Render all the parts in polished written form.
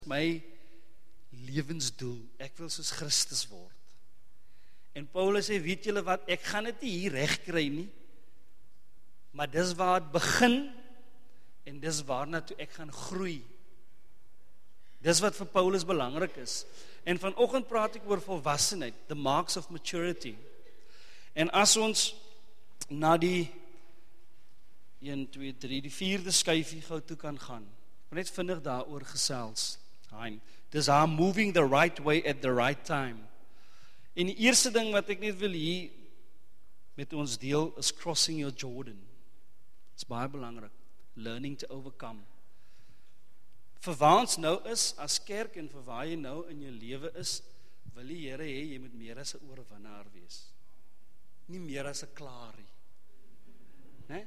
My lewensdoel, ek wil soos Christus word. En Paulus sê, weet julle wat, ek gaan dit nie hier reg kry nie, maar dis waar het begin, en dis waarna toe ek gaan groei. Dis wat vir Paulus belangrik is. En vanoggend praat ek oor volwassenheid, the marks of maturity. En as ons na die 1, 2, 3, die 4de skyfie gou toe kan gaan, ek wil net vinnig daaroor gesels. Dis haar moving the right way at the right time. En die eerste ding wat ek net wil hier met ons deel is crossing your Jordan. Dit is baie belangrik. Learning to overcome. Vir waar ons nou is as kerk en vir waar jy nou in jou lewe is, wil die Here hê jy moet meer as 'n oorwinnaar wees. Nie meer as 'n klaarie. Né?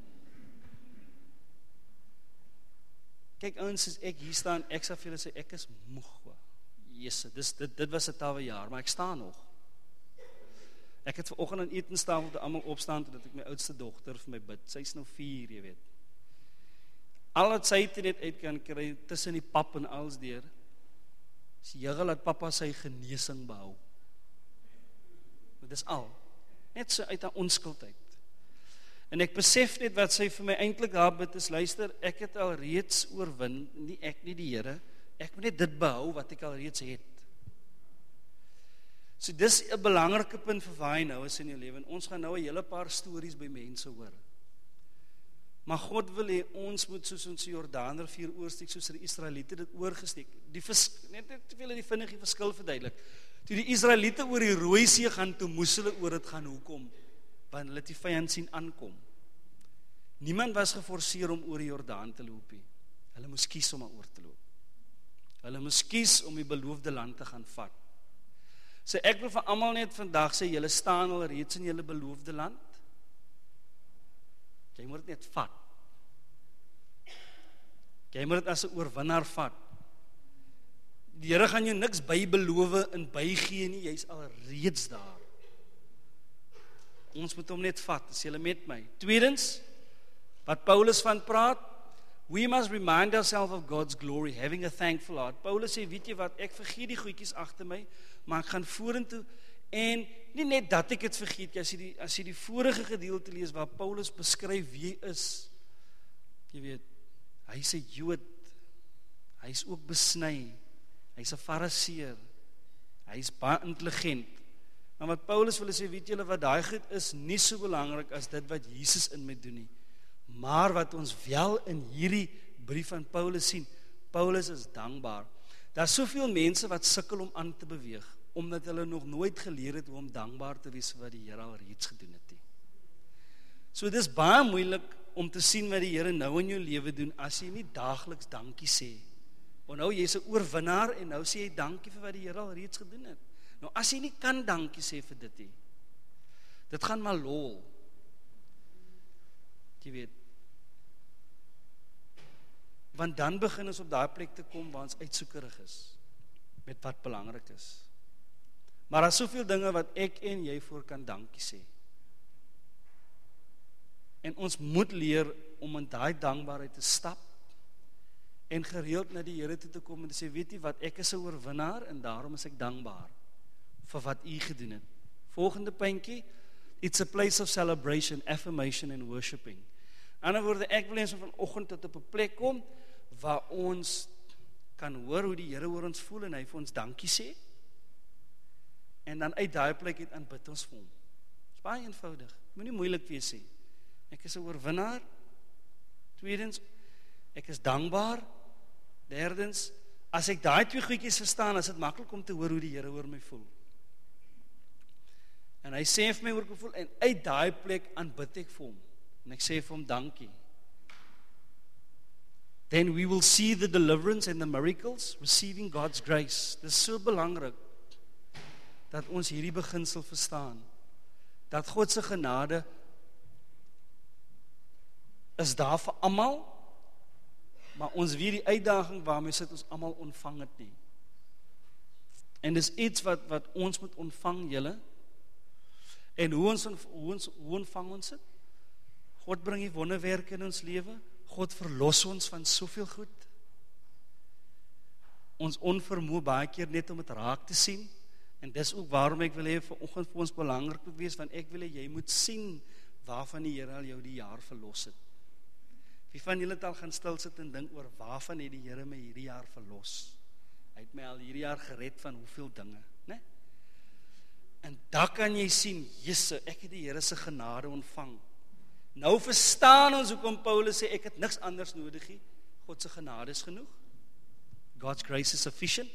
Kyk ouens, as ek hier staan, ek sal vir julle sê ek is moeg. Jesus, dit was 'n tawe jaar, maar ek staan nog. Ek het vanoggend aan etenstafel te almal opstaan totdat ek my oudste dogter vir my bid. Sy's nou 4, jy weet. Al wat sy net uit kan kry tussen die pap en alles deur. Is jiggle dat pappa sy genesing behou. Dit is al. Net so uit haar onskuldheid. En ek besef net wat sy vir my eintlik daar bid is, luister, ek het al reeds oorwin, nie ek nie die Here, ek moet net dit behou wat ek al reeds het. So dis 'n belangrike punt vir waar jy nou is in jou lewe, en ons gaan nou 'n hele paar stories by mense hoor. Maar God wil hê ons moet soos ons Jordaanrivier oorsteek, soos die Israeliete dit oorgesteek. Net te veel die vinnige verskil verduidelik. Toe die Israeliete oor die Rooi See gaan, toe moes hulle oor dit gaan, hoekom? Want hulle het die vyand sien aankom. Niemand was geforseer om oor die Jordaan te loop nie. Hulle moes kies om oor te loop. Hulle moes kies om die beloofde land te gaan vat. So ek wil vir almal net vandag sê, julle staan al reeds in julle beloofde land. Jy moet dit net vat. Jy moet dit as 'n oorwinnaar vat. Die Here gaan jou niks bybeloof en bygee nie, jy's al reeds daar. Ons moet hom net vat, is julle met my. Tweedens, wat Paulus van praat, we must remind ourselves of God's glory, having a thankful heart. Paulus sê, weet jy wat, ek vergeet die goedjies agter my, maar ek gaan vorentoe, en nie net dat ek het vergeet, as jy die vorige gedeelte lees, waar Paulus beskryf wie hy is, jy weet, hy is 'n Jood, hy is ook besny, hy is 'n Fariseer, hy is baie intelligent. Maar wat Paulus wil sê, weet julle wat daai goed is nie so belangrik as dit wat Jesus in my doen nie. Maar wat ons wel in hierdie brief van Paulus sien, Paulus is dankbaar. Daar's soveel mense wat sukkel om aan te beweeg, omdat hulle nog nooit geleer het hoe om dankbaar te wees vir wat die Here al reeds gedoen het nie. So dis baie moeilik om te sien wat die Here nou in jou lewe doen as jy nie daagliks dankie sê. Want nou jy's 'n oorwinnaar en nou sê jy dankie vir wat die Here al reeds gedoen het. Nou as jy nie kan dankie sê vir dit nie, dit gaan maar lol. Jy weet. Want dan begin ons op daai plek te kom waar ons uitsoekerig is met wat belangrik is. Maar daar is soveel dinge wat ek en jy voor kan dankie sê. En ons moet leer om in daai dankbaarheid te stap en gereeld na die Here toe te kom en te sê, weet jy wat, ek is 'n oorwinnaar en daarom is ek dankbaar vir wat U gedoen het. Volgende puntjie, it's a place of celebration, affirmation and worshiping. In ander woorde, ek wil hê ons vanoggend tot op 'n plek kom waar ons kan hoor hoe die Here oor ons voel en hy vir ons dankie sê. En dan uit daai plek uit aanbid ons vir hom. Dit is baie eenvoudig. Moenie moeilik wees nie. Ek is 'n oorwinnaar. Tweedens, ek is dankbaar. Derdens, as ek daai twee goedjies verstaan, is dit maklik om te hoor hoe die Here oor my voel. En hy sê vir my oor my voel en uit daai plek aanbid ek vir hom. En ek sê vir hom dankie. Then we will see the deliverance and the miracles, receiving God's grace. Dit is so belangrik dat ons hierdie beginsel verstaan. Dat God se genade is daar vir almal, maar ons weet die uitdaging waarmee sit ons almal ontvang het nie. En dis iets wat ons moet ontvang, julle. En hoe ontvang ons dit? God bring die wonderwerke in ons lewe. God verlos ons van soveel goed. ons onvermoë baie keer net om dit raak te sien, en dis ook waarom ek wil hê vanoggend vir ons belangrik moet wees, want ek wil hê jy moet sien waarvan die Here al jou die jaar verlos het. Wie van julle het al gaan stil sit en dink oor waarvan het die Here my hierdie jaar verlos? Hy het my al hierdie jaar gered van hoeveel dinge, né? En daar kan jy sien, Jesse, ek het die Here se genade ontvang. Nou verstaan ons hoekom Paulus sê, ek het niks anders nodig nie. God se genade is genoeg. God's grace is sufficient.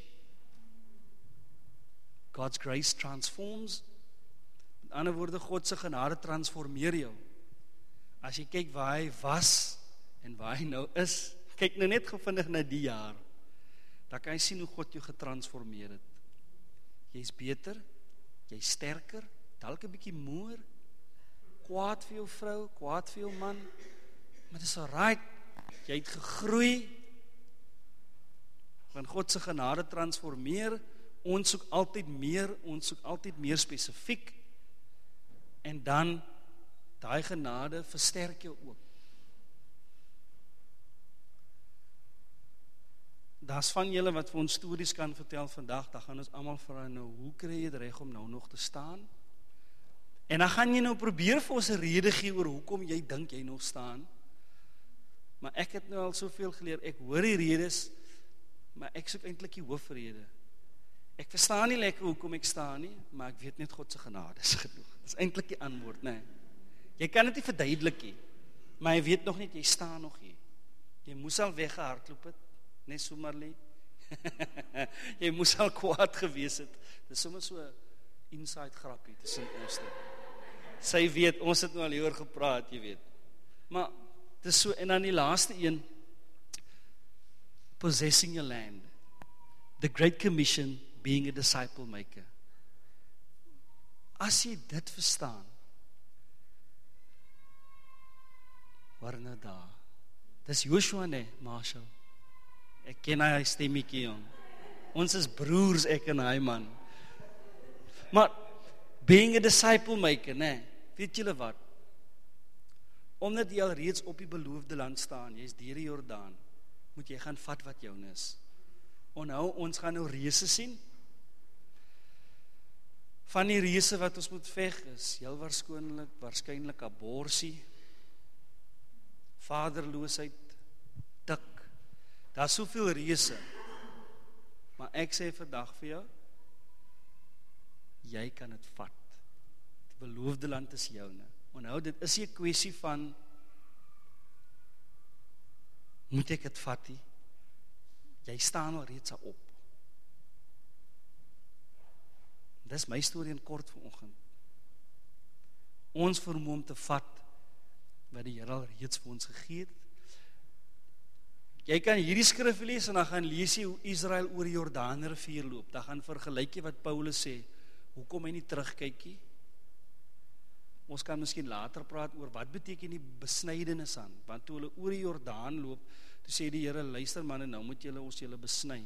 God's grace transforms. Met ander woorde, God se genade transformeer jou. As jy kyk waar hy was en waar hy nou is, kyk nou net gevindig na die jaar, dan kan jy sien hoe God jou getransformeer het. Jy's beter, jy's sterker, dalk 'n bietjie moer, kwaad vir jou vrou, kwaad vir jou man, maar dis alright, jy het gegroei, want God se genade transformeer, ons soek altyd meer spesifiek, en dan, daai genade versterk jou ook. Daar's van julle wat vir ons stories kan vertel vandag, dan gaan ons almal vra nou, hoe kry jy dit reg om nou nog te staan? En dan gaan jy nou probeer vir ons 'n rede gee oor hoekom jy dink jy nog staan. Maar ek het nou al soveel geleer, ek hoor die redes, maar ek soek eintlik die hoofrede. Ek verstaan nie lekker hoekom ek staan nie, maar ek weet net God se genade is genoeg. Dis eintlik die antwoord, né? Jy kan dit nie verduidelik nie, maar jy weet nog net jy staan nog hier. Jy moes al weggehardloop het, net so Marley. Jy moes al kwaad gewees het. Dis sommer so 'n inside grappie tussen ons twee. Sy weet, ons het nou al hieroor gepraat, jy weet. Maar dis so, en dan die laaste een, possessing your land. The Great Commission, being a disciple maker. As jy dit verstaan, waar nou daar? Dis Joshua nie, Marshall. Ek ken hy stemmetjie, jong. Ons is broers, ek en hy, man. Maar, being a disciple maker, nee, weet julle wat? Omdat jy al reeds op die beloofde land staan, jy is deur die Jordaan, moet jy gaan vat wat joune is. Onthou, ons gaan nou reëse sien. Van die reëse wat ons moet veg is, heel waarskynlik aborsie, vaderloosheid, tik. Daar's soveel reëse. Maar ek sê vandag vir jou, jy kan dit vat. Die beloofde land is joune. Onthou, dit is nie 'n kwessie van moet ek dit vat nie? Jy staan al reeds op. Dis my storie in kort vanoggend. Ons vermoë om te vat wat die Here al reeds vir ons gegee het. Jy kan hierdie skrif lees en dan gaan lees jy hoe Israel oor die Jordaanrivier loop. Dan gaan vergelyk jy wat Paulus sê, hoekom hy nie terugkyk nie. Ons kan miskien later praat oor wat beteken die besnydenis aan, want toe hulle oor die Jordaan loop, toe sê die Here, luister manne, nou moet ons julle besny.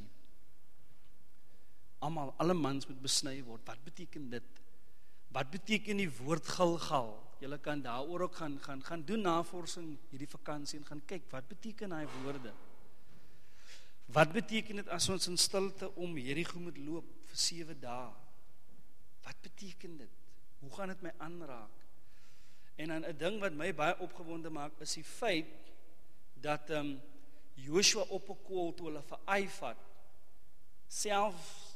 Alle mans moet besny word. Wat beteken dit? Wat beteken die woord Gilgal? Julle kan daaroor ook gaan doen navorsing hierdie vakansie en gaan kyk, wat beteken daai woorde? Wat beteken dit as ons in stilte om Jerigo moet loop vir 7 dae? Wat beteken dit? Hoe gaan dit my aanraak? En dan 'n ding wat my baie opgewonde maak, is die feit dat Joshua op 'n koel toe hulle vir Ai vat, self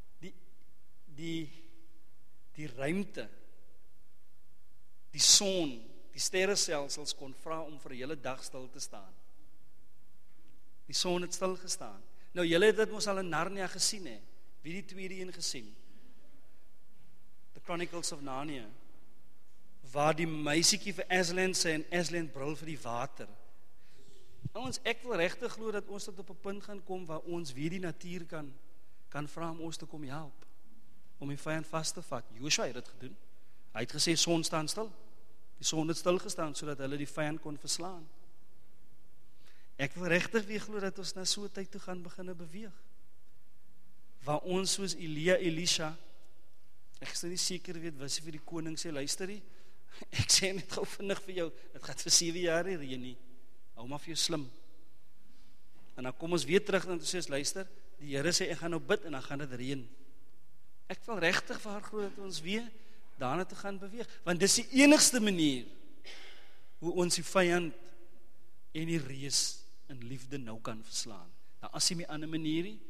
die ruimte, die son, die sterrestelsels kon vra om vir 'n hele dag stil te staan. Die son het stil gestaan. Nou julle het dit mos al in Narnia gesien hè. Wie die tweede een gesien? The Chronicles of Narnia. Waar die meisietjie vir Aslan sê en Aslan brul vir die water. Ek wil regtig glo dat ons tot op 'n punt gaan kom waar ons weer die natuur kan vra om ons te kom help, om die vyand vas te vat. Joshua het dit gedoen. Hy het gesê, son staan stil. Die son het stil gestaan, sodat hulle die vyand kon verslaan. Ek wil regtig weer glo dat ons na so 'n tyd toe gaan begin beweeg. Waar ons soos Elia, Elisha, ek is nie seker weet, was hy vir die koning sê, luister nie, ek sê net gou vinnig vir jou, dit gaat vir 7 jaar reën nie, hou maar vir jou slim. En dan kom ons weer terug en sê, luister, die Here sê, ek gaan nou bid en dan gaan dit reën. Ek wil regtig vir haar glo dat ons weer daarna te gaan beweeg, want dis die enigste manier hoe ons die vyand en die reus in liefde nou kan verslaan. Nou as jy my ander manier nie,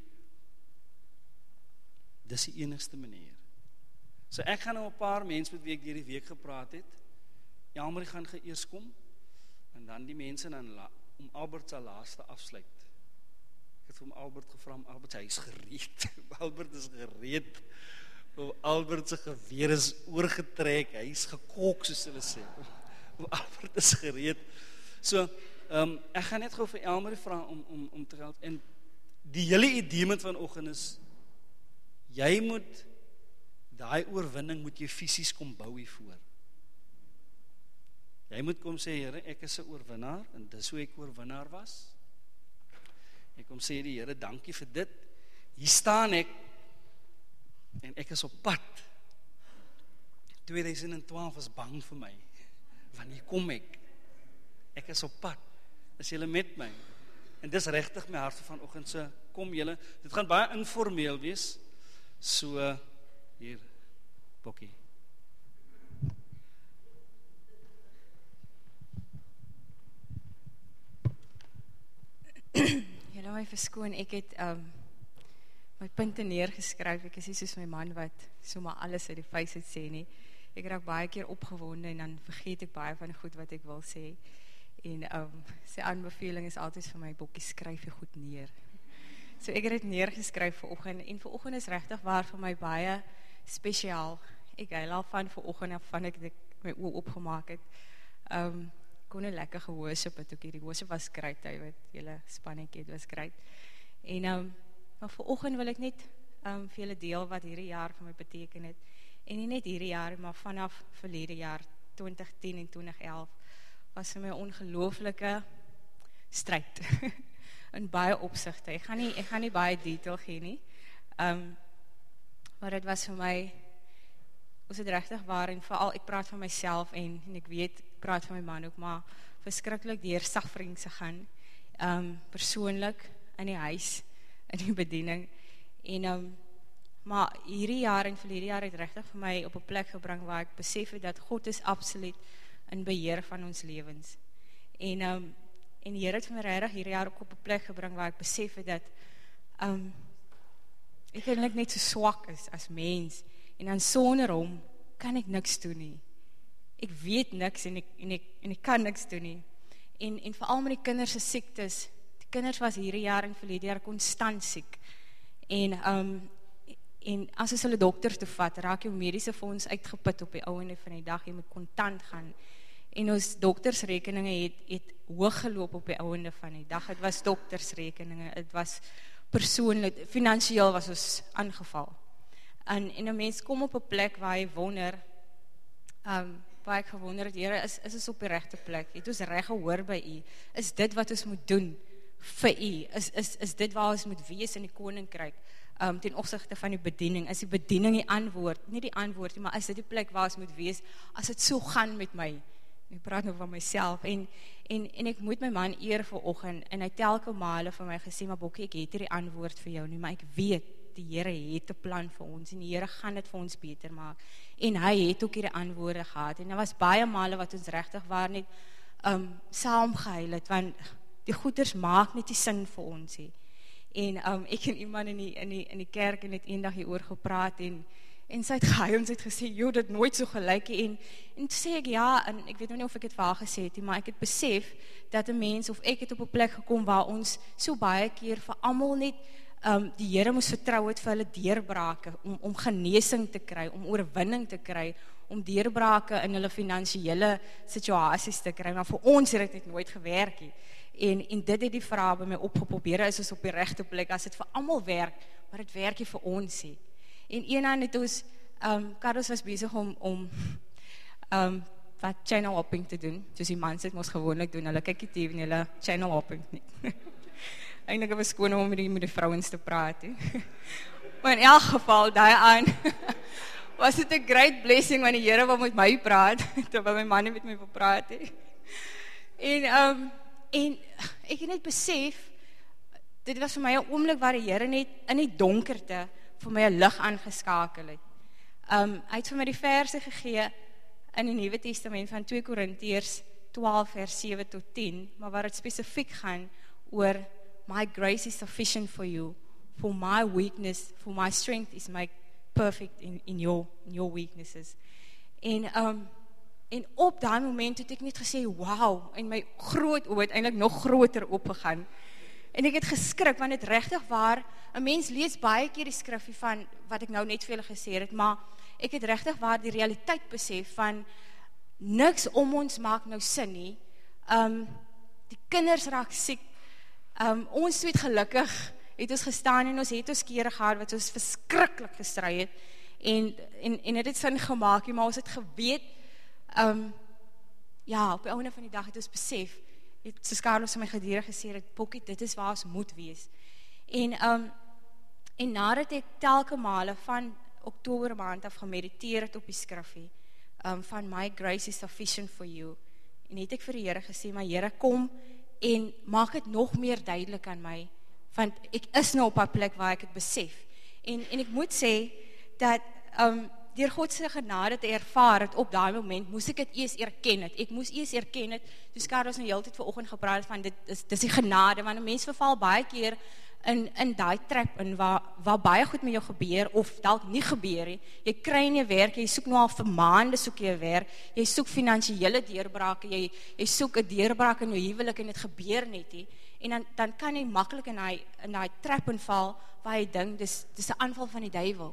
dis die enigste manier. So ek gaan nou 'n paar mense met wie ek hierdie week gepraat het, Elmarie gaan eers kom, en dan die mense dan om Albert se laaste afsluit. Ek het vir hom Albert gevra, Albert, hy is gereed. Albert is gereed. Albert se geweer is oorgetrek, hy is gekok, soos hulle sê. Albert is gereed. So, ek gaan net gou vir Elmarie vra om te help. En die hele idee met vanoggend is, jy moet daai oorwinning moet jy fisies kom bou hiervoor. Jy moet kom sê, Here, ek is 'n oorwinnaar, en dis hoe ek oorwinnaar was. Ek kom sê, die Here, dankie vir dit. Hier staan ek, en ek is op pad. 2012 is bang vir my. Wanneer kom ek? Ek is op pad. Is julle met my? En dis regtig my hart vanoggend, so kom julle. Dit gaan baie informeel wees. So, hier, Bokkie. Julle my verskoon, ek het my punte neergeskryf. Ek is nie soos my man wat sommer alles uit die vuis uit sê nie. Ek raak baie keer opgewonde en dan vergeet ek baie van die goed wat ek wil sê. En sy aanbeveling is altyd vir my, Bokkie, skryf jy goed neer. So ek het dit neergeskryf vanoggend, en vanoggend is regtig waar vir my baie spesiaal. Ek huil al van vanoggend af van ek my oë opgemaak het. Kon 'n lekker gehoorship het ook, hierdie worship was great, hy weet, julle spannetjie, het was great. En maar vanoggend wil ek net vir julle deel wat hierdie jaar vir my beteken het. En nie net hierdie jaar, maar vanaf verlede jaar 2010 en 2011 was vir my 'n ongelooflike stryd. In baie opsigte. Ek gaan nie baie detail gee nie. Maar dit was vir my, ons het regtig waar, en veral ek praat van myself en ek weet, ek praat van my man ook, maar verskriklik deur sufferings gegaan, persoonlik, in die huis, in die bediening, en maar hierdie jaar en verlede jaar het regtig vir my op 'n plek gebring waar ek besef het dat God is absoluut in beheer van ons lewens. En die Here het vir my regtig hierdie jaar ook op 'n plek gebring waar ek besef het dat ek eintlik net so swak is as mens, en dan sonder hom kan ek niks doen nie. Ek weet niks en ek kan niks doen nie. En veral met die kinders se siektes, die kinders was hierdie jaar en verlede jaar konstant siek. En as ons hulle dokters toe vat, raak jou mediese fonds uitgeput op die ouende van die dag, jy moet kontant gaan. En ons doktersrekeninge het hoog geloop op die ouende van die dag. Het was doktersrekeninge, het was persoonlik, finansieel was ons aangeval. En 'n mens kom op 'n plek waar jy wonder, waar ek gewonder het, Here, is ons op die regte plek? Het ons reg gehoor by U? Is dit wat ons moet doen vir U? Is dit waar ons moet wees in die koninkryk? Ten opsigte van die bediening, is die bediening die antwoord, nie die antwoord nie, maar is dit die plek waar ons moet wees, as dit so gaan met my? Ek praat nou van myself, en ek moet my man eer vanoggend, en hy telke male vir my gesê, maar Bokkie, ek het hier die antwoord vir jou nie, maar ek weet, die Here het 'n plan vir ons, en die Here gaan dit vir ons beter maak, en hy het ook hierdie antwoorde gehad, en daar was baie male wat ons regtig waar net saam gehuil het, want die goeders maak net die sin vir ons he. En ek en iemand in die kerk en het eendag hieroor gepraat, en sy het gehuil, en sy het gesê, joh, dit nooit so gelyk, en toe sê ek, ja, en ek weet nou nie of ek het vir haar gesê het, maar ek het besef, dat 'n mens, of ek het op 'n plek gekom, waar ons so baie keer vir almal net, die Here moes vertrou het vir hulle deurbrake, om genesing te kry, om oorwinning te kry, om deurbrake in hulle finansiële situasies te kry, maar vir ons het dit nooit gewerk nie. En dit het die vraag by my opgepop, Here, is ons op die regte plek, as dit vir almal werk, maar dit werk nie vir ons nie. En eendag het ons, Carlos was bezig om wat channel hopping te doen, soos die mans het ons gewoonlik doen, hulle kyk die TV en hulle channel hopping nie. Eindelijk was skoon om met die vrouwens te praat. Maar in elk geval, daai aan, was dit 'n great blessing, want die Here wil met my praat, terwyl my man nie met my wil praat. En ek het net besef, dit was vir my 'n oomblik waar die Here net in die donkerte vir my 'n lig aangeskakel het. Hy het vir my die verse gegee in die Nuwe Testament van 2 Korintiërs 12 vers 7 tot 10, maar waar dit spesifiek gaan oor my grace is sufficient for you, for my weakness, for my strength is made perfect in your weaknesses. En op daai moment het ek net gesê, wow, en my groot oë het eintlik nog groter opgegaan. En ek het geskrik, want dit regtig waar, 'n mens lees baie keer die skrifgie van, wat ek nou net vir julle gesê het, maar ek het regtig waar die realiteit besef van, niks om ons maak nou sin nie, die kinders raak siek, ons het gelukkig, het ons gestaan en ons het ons kere gehad, wat ons verskriklik gestry het, en het sin gemaak, maar ons het geweet, ja, op die einde van die dag het ons besef, soos Carlos in my gedurig gesê het, Pokkie, dit is waar ons moet wees. En nadat ek telke male van Oktober maand af gemediteer het op die skrifgie, van my grace is sufficient for you, en het ek vir die Here gesê, maar Here, kom en maak het nog meer duidelik aan my, want ek is nou op 'n plek waar ek het besef, en ek moet sê, dat deur God se genade te ervaar het op daai moment, moes ek het eers erken het, ek moes eers erken het, dus Carlos nou heeltyd vanoggend gepraat het van, dit is die genade, want 'n mens verval baie keer in daai trap in, waar baie goed met jou gebeur, of dalk nie gebeur nie, jy kry nie werk, jy soek nou al vir maande soek jy werk, jy soek finansiële deurbrake, jy soek 'n deurbraak in jou huwelik, en dit gebeur net nie, en dan kan jy maklik in daai trap inval, waar jy dink, dis 'n aanval van die duiwel,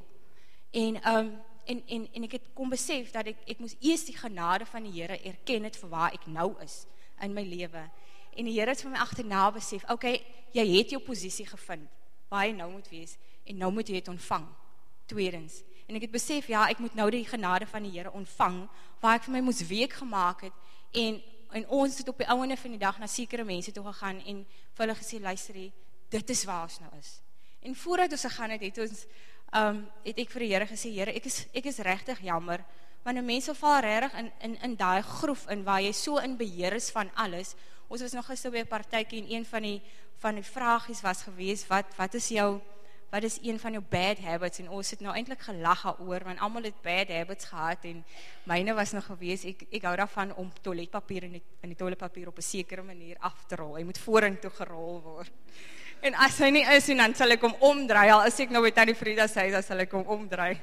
en ek het kom besef, dat ek moes eers die genade van die Here erken het, vir waar ek nou is, in my lewe, en die Here het vir my agterna besef, okay, jy het jou posisie gevind, waar jy nou moet wees, en nou moet jy het ontvang, tweedens, en ek het besef, ja, ek moet nou die genade van die Here ontvang, waar ek vir my moes week gemaak het, en ons het op die ouene van die dag, na sekere mense toe gegaan, en vir hulle gesê, luister, dit is waar ons nou is, en voordat ons gegaan het, het ek vir die Here gesê, Here, ek is regtig jammer, want mense val regtig in daai groef in, waar jy so in beheer is van alles. Ons was nog gister by 'n partytjie, en een van die vragies was gewees, wat is een van jou bad habits, en ons het nou eintlik gelag oor, want almal het bad habits gehad, en myne was nog gewees, ek hou daarvan om toiletpapier in die toiletpapier op 'n sekere manier af te rol, hy moet vorentoe gerol word, en as hy nie is, dan sal ek hom omdraai, al is ek nou by Tannie Frida sê, dan sal ek hom omdraai.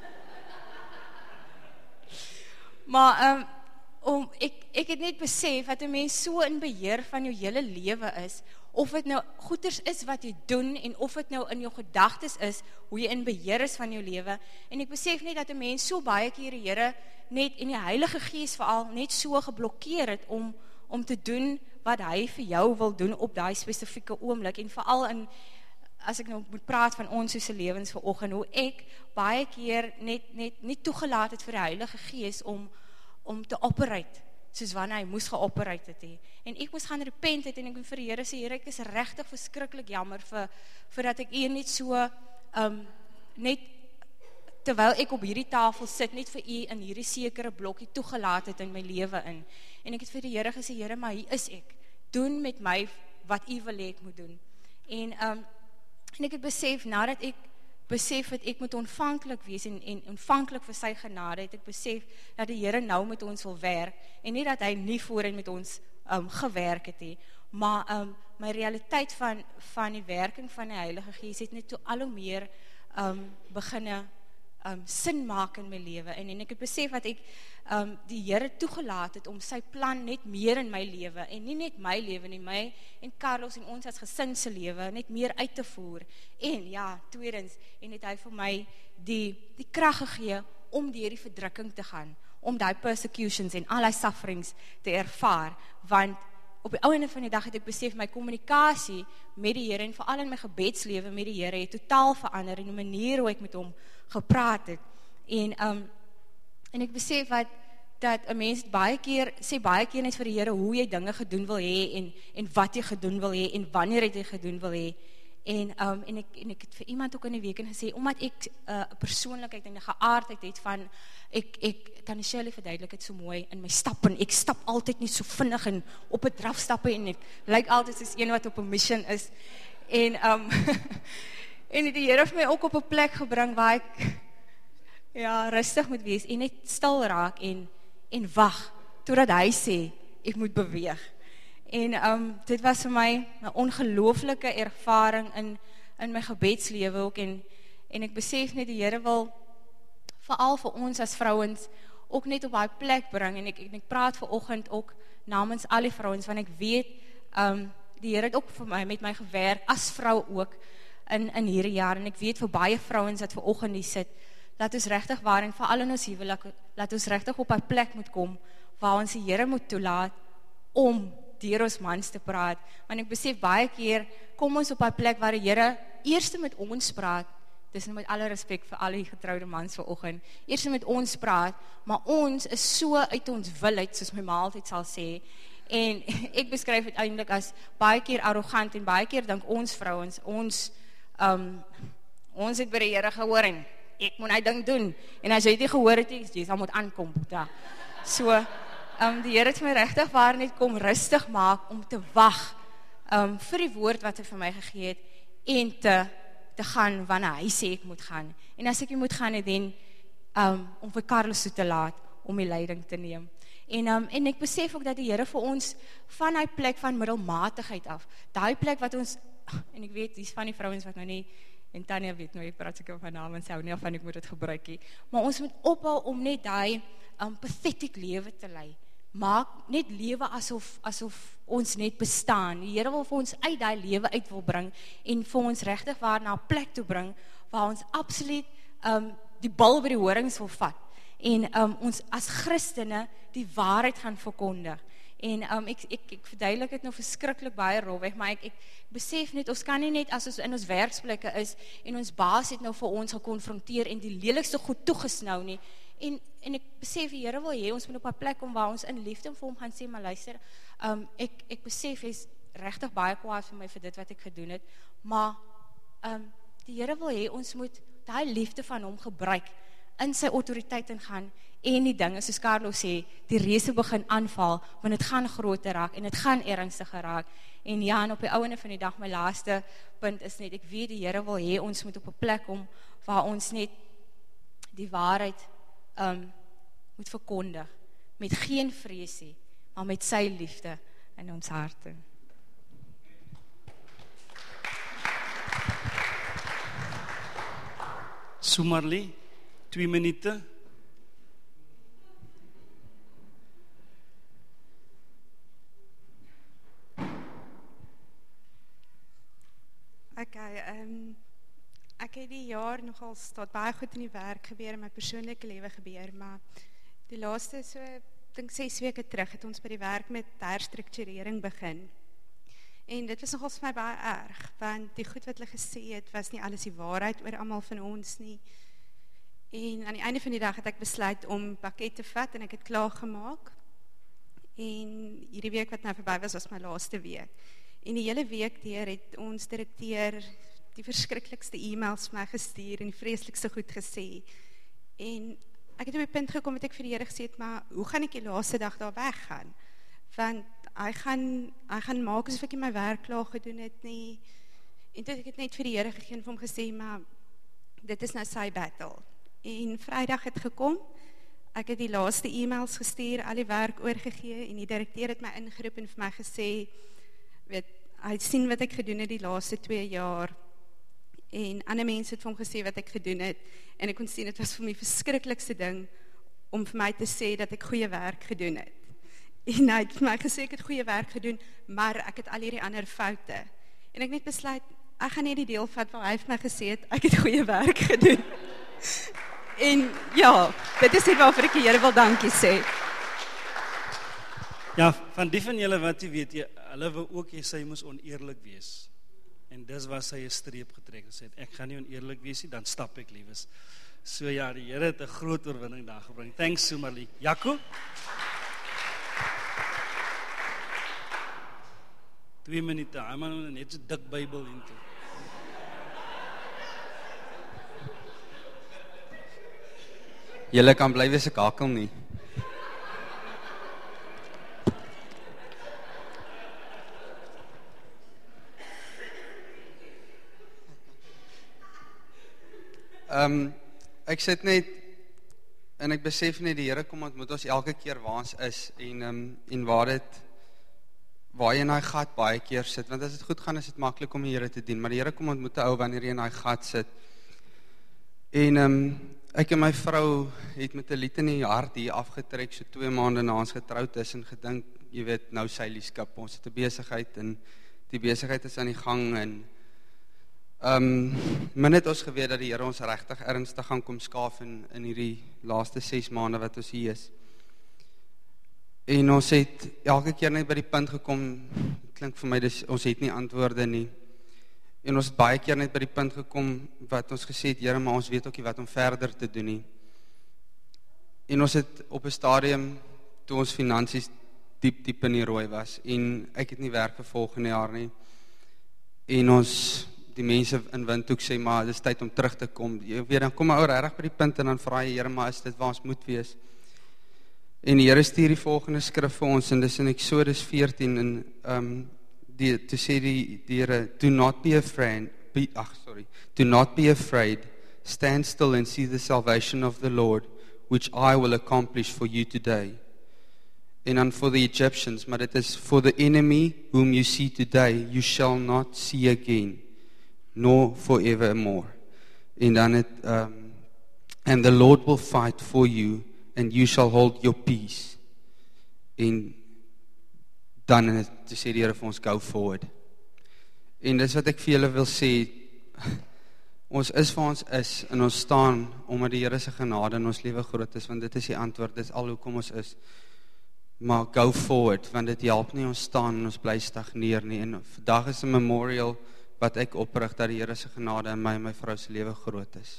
Maar, ek het net besef, dat 'n mens so in beheer van jou hele lewe is, of het nou goeders is wat jy doen, en of het nou in jou gedagtes is, hoe jy in beheer is van jou lewe, en ek besef net, dat 'n mens so baie keer die Here, net in die Heilige Gees veral, net so geblokkeer het, om te doen, wat hy vir jou wil doen, op daai spesifieke oomblik, en veral as ek nou moet praat van ons soos lewens vanoggend, hoe ek baie keer net toegelaat het vir die Heilige Gees, om te operate, soos wanneer hy moes geoperate het, en ek moes gaan repent het, en ek moet vir die Here sê, Here, ek is regtig verskriklik jammer, vir dat ek hier net so, net, terwyl ek op hierdie tafel sit, net vir u in hierdie sekere blokkie toegelaat het in my lewe in, en ek het vir die Here gesê, Here, maar hier is ek, doen met my, wat u wil hê ek moet doen, en ek het besef, nadat ek besef het, ek moet ontvanklik wees, en ontvanklik vir sy genade, het ek besef, dat die Here nou met ons wil werk, en nie dat hy nie voorheen met ons gewerk het, maar my realiteit van die werking van die Heilige Gees, het net toe al hoe meer beginne sin maak in my lewe, en ek het besef dat ek die Here toegelaat het, om sy plan net meer in my lewe, en nie net my lewe nie, my en Carlos en ons as gesin se lewe, net meer uit te voer, en ja, tweedens, en het hy vir my die krag gegee, om deur die verdrukking te gaan, om die persecutions en al die sufferings te ervaar, want op die einde van die dag het ek besef, my kommunikasie met die Here, en veral in my gebedslewe met die Here, het totaal verander, in die manier hoe ek met hom gepraat het, en ek besef dat 'n mens sê baie keer net vir die Here, hoe jy dinge gedoen wil hê, en wat jy gedoen wil hê, en wanneer jy gedoen wil hê, en ek het vir iemand ook in die week gesê, omdat ek persoonlikheid en 'n geaardheid het van, ek kan die Shirley verduidelik het so mooi in my stap, en ek stap altyd nie so vinnig en op 'n draf stappe, en ek lyk altyd soos een wat op 'n mission is, En en die Here het my ook op 'n plek gebring waar ek rustig moet wees en net stil raak en wag totdat hy sê ek moet beweeg. En dit was vir my 'n ongelooflike ervaring in my gebedslewe ook en ek besef net die Here wil veral vir ons as vrouens ook net op daai plek bring en ek praat vanoggend ook namens al die vrouens want ek weet die Here het ook vir my met my gewerk as vrou ook in hierdie jaar en ek weet vir baie vrouens wat vanoggend hier sit dat ons regtig waar en veral in ons huwelik dat ons regtig op 'n plek moet kom waar ons die Here moet toelaat om deur ons mans te praat want ek besef baie keer kom ons op 'n plek waar die Here eers met ons praat. Dis nou met alle respek vir al die getroude mans vanoggend. Eers met ons praat, maar ons is so uit ons wil uit, soos my ma altyd sal sê. En ek beskryf dit eintlik as baie keer arrogant en baie keer dink ons vrouens, ons het by die Here gehoor en ek moet hy ding doen. En as jy dit gehoor het, jy sal moet aankom. So, die Here het my regtig waar net kom rustig maak om te wag vir die woord wat hy vir my gegee het en te gaan wanneer hy sê ek moet gaan. En as ek moet gaan, dan om vir Carlos toe te laat om die leiding te neem. En ek besef ook dat die Here vir ons van die plek van middelmatigheid af, daai plek wat ons, en ek weet, die is van die vrouens wat nou nie, en Tanya weet nou, ek praat seker van naam en sê nie of ek moet dit gebruik nie, maar ons moet ophou om net daai pathetic lewe te lei. Maak net lewe asof ons net bestaan. Die Here wil vir ons uit daai lewe uit wil bring en vir ons regtig waar na 'n plek toe bring waar ons absoluut die bal by die horings wil vat en ons as Christene die waarheid gaan verkondig. En ek verduidelik dit nou verskriklik baie rofweg, maar ek besef net ons kan nie net as ons in ons werksplekke is en ons baas het nou vir ons gekonfronteer en die lelikste goed toegesnou nie. En ek besef die Here wil hê ons moet op 'n plek kom waar ons in liefde vir hom gaan sê, maar luister, ek besef hy's regtig baie kwaad vir my vir dit wat ek gedoen het, maar die Here wil hê ons moet daai liefde van hom gebruik in sy autoriteit ingaan en die dinge soos Carlos sê, die reëse begin aanval, want dit gaan groter raak en dit gaan ernstiger raak. En ja, en op die ouene van die dag my laaste punt is net ek weet die Here wil hê ons moet op 'n plek kom waar ons net die waarheid moet verkondig, met geen vreesie, maar met sy liefde in ons harte. Sumarli, 2 minute. Ek het die jaar nogal staat baie goed in die werk gebeur, in my persoonlike lewe gebeur, maar die laaste so, dink 6 weke terug, het ons by die werk met herstrukturering begin. En dit was nogal vir my baie erg, want die goed wat hulle gesê het, was nie alles die waarheid oor almal van ons nie. En aan die einde van die dag het ek besluit om pakket te vat, en ek het klaar gemaak. En hierdie week wat nou verby was my laaste week. En die hele week deur het ons direkteur die verskriklikste e-mails vir my gestuur en die vreeslikste goed gesê. En ek het op die punt gekom dat ek vir die Here gesê het, maar hoe gaan ek die laaste dag daar weggaan? Want hy gaan maak asof ek my werk klaar gedoen het nie. En toe het ek het net vir die Here gegee en vir hom gesê, maar dit is nou sy battle. En Vrydag het gekom, ek het die laaste e-mails gestuur, al die werk oorgegee en die direkteur het my ingeroep en vir my gesê, weet, hy sien wat ek gedoen het die laaste 2 jaar en ander mense het vir hom gesê wat ek gedoen het en ek kon sien, het was vir my verskriklikste ding om vir my te sê dat ek goeie werk gedoen het. En hy het vir my gesê ek het goeie werk gedoen, maar ek het al hierdie ander foute. En ek net besluit, ek gaan nie die deel vat waar hy vir my gesê het, ek het goeie werk gedoen. En ja, dit is net waarvoor ek die Here wil dankie sê. Ja, van die van julle wat jy weet, hulle wou ook jy sê, jy moes oneerlik wees. En dis waar sy 'n streep getrek en sê, ek gaan nie oneerlik wees nie, dan stap ek liewes. So ja, die Here het 'n groot oorwinning daar gebring. Thanks, Sumarli. Jaco? 2 minute, hy man net so dik Bybel into. Julle kan bly wees ek hakel nie. Ek sit net en ek besef net die Here kom ontmoet ons elke keer waar ons is en waar jy in daai gat baie keer sit, want as dit goed gaan is dit maklik om die Here te dien, maar die Here kom ontmoet 'n ou wanneer jy in daai gat sit. En ek en my vrou het met 'n lied in die hart hier afgetrek, so 2 maande na ons getroud is en gedink, jy weet, nou seilieskap, ons het 'n besigheid en die besigheid is aan die gang en min het ons geweet dat die Here ons regtig ernstig gaan kom skaaf in hierdie laaste 6 maande wat ons hier is. En ons het elke keer net by die punt gekom, klink vir my, ons het nie antwoorde nie. En ons het baie keer net by die punt gekom wat ons gesê het, Here, maar ons weet ook nie wat om verder te doen nie. En ons het op 'n stadium, toe ons finansies diep in die rooi was, en ek het nie werk vir volgende jaar nie. En die mense in Windhoek sê, maar dit is tyd om terug te kom. Jy weet, dan kom ou regtig by die punt en dan vra jy, Here, maar is dit waar ons moet wees? En die Here stuur die volgende skrif vir ons, en dis in Exodus 14, en toe sê die Here, do not be afraid, stand still and see the salvation of the Lord, which I will accomplish for you today. En dan for the Egyptians, maar dit is, for the enemy whom you see today, you shall not see again, nor forevermore. En dan and the Lord will fight for you, and you shall hold your peace. En dan sê die Here vir ons, go forward. En dis wat ek vir julle wil sê, ons is waar ons is, en ons staan, omdat die Here se genade in ons lewe groot is, want dit is die antwoord, dit is al hoekom ons is. Maar go forward, want dit help nie ons staan en ons bly stagneer nie. En vandag is 'n memorial wat ek oprig, dat die Here se genade in my en my vrou se lewe groot is.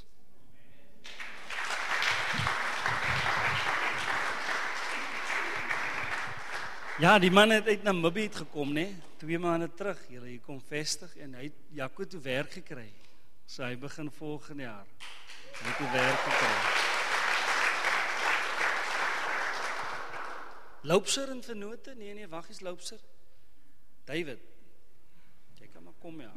Ja, die man het uit Namibië gekom, né? 2 maande terug, julle hier kom vestig, en hy het Jaco toe werk gekry. So hy begin volgende jaar. Hy het toe werk gekry. Loopser en vennote? Nee, wag eens, Loopser. David. Jy kan maar kom, ja.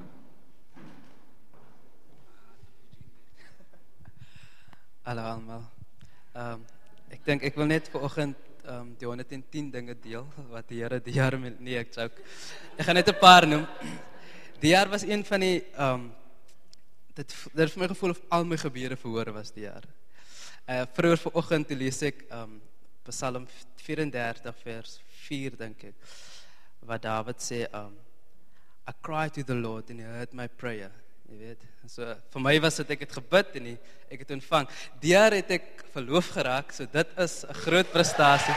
Hallo allemaal. Ek dink ek wil net vanoggend die 110 dinge deel wat die Here die jaar met nee, ek gaan net 'n paar noem. Die jaar was een van die dit vir my gevoel of al my gebeure verhoor was die jaar. Vroeër vanoggend lees ek Psalm 34 vers 4 dink ek, wat David sê, I cried to the Lord and he heard my prayer. Jy weet, so vir my was dit ek het gebid en ek het ontvang. Die jaar het ek verloof geraak, so dit is 'n groot prestasie.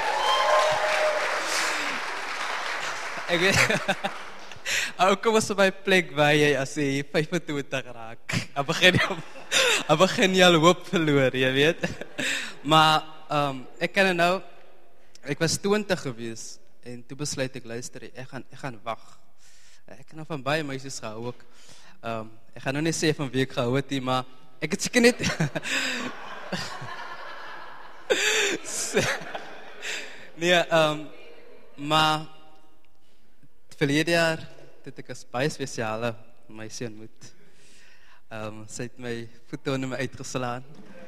Ek weet, kom ons op my plek waar jy as jy 25 raak. Ek begin jy al hoop verloor, jy weet. Maar ek kan nou, ek was 20 gewees en toe besluit ek, luister, ek gaan wag. Ek kan nou van baie meisies gehou ook. Ek gaan nou nie sê van wie ek gehou het nie, maar ek het seker net nee, maar verlede jaar het ek 'n baie spesiale meisie ontmoet. Sy het my voete onder my uitgeslaan.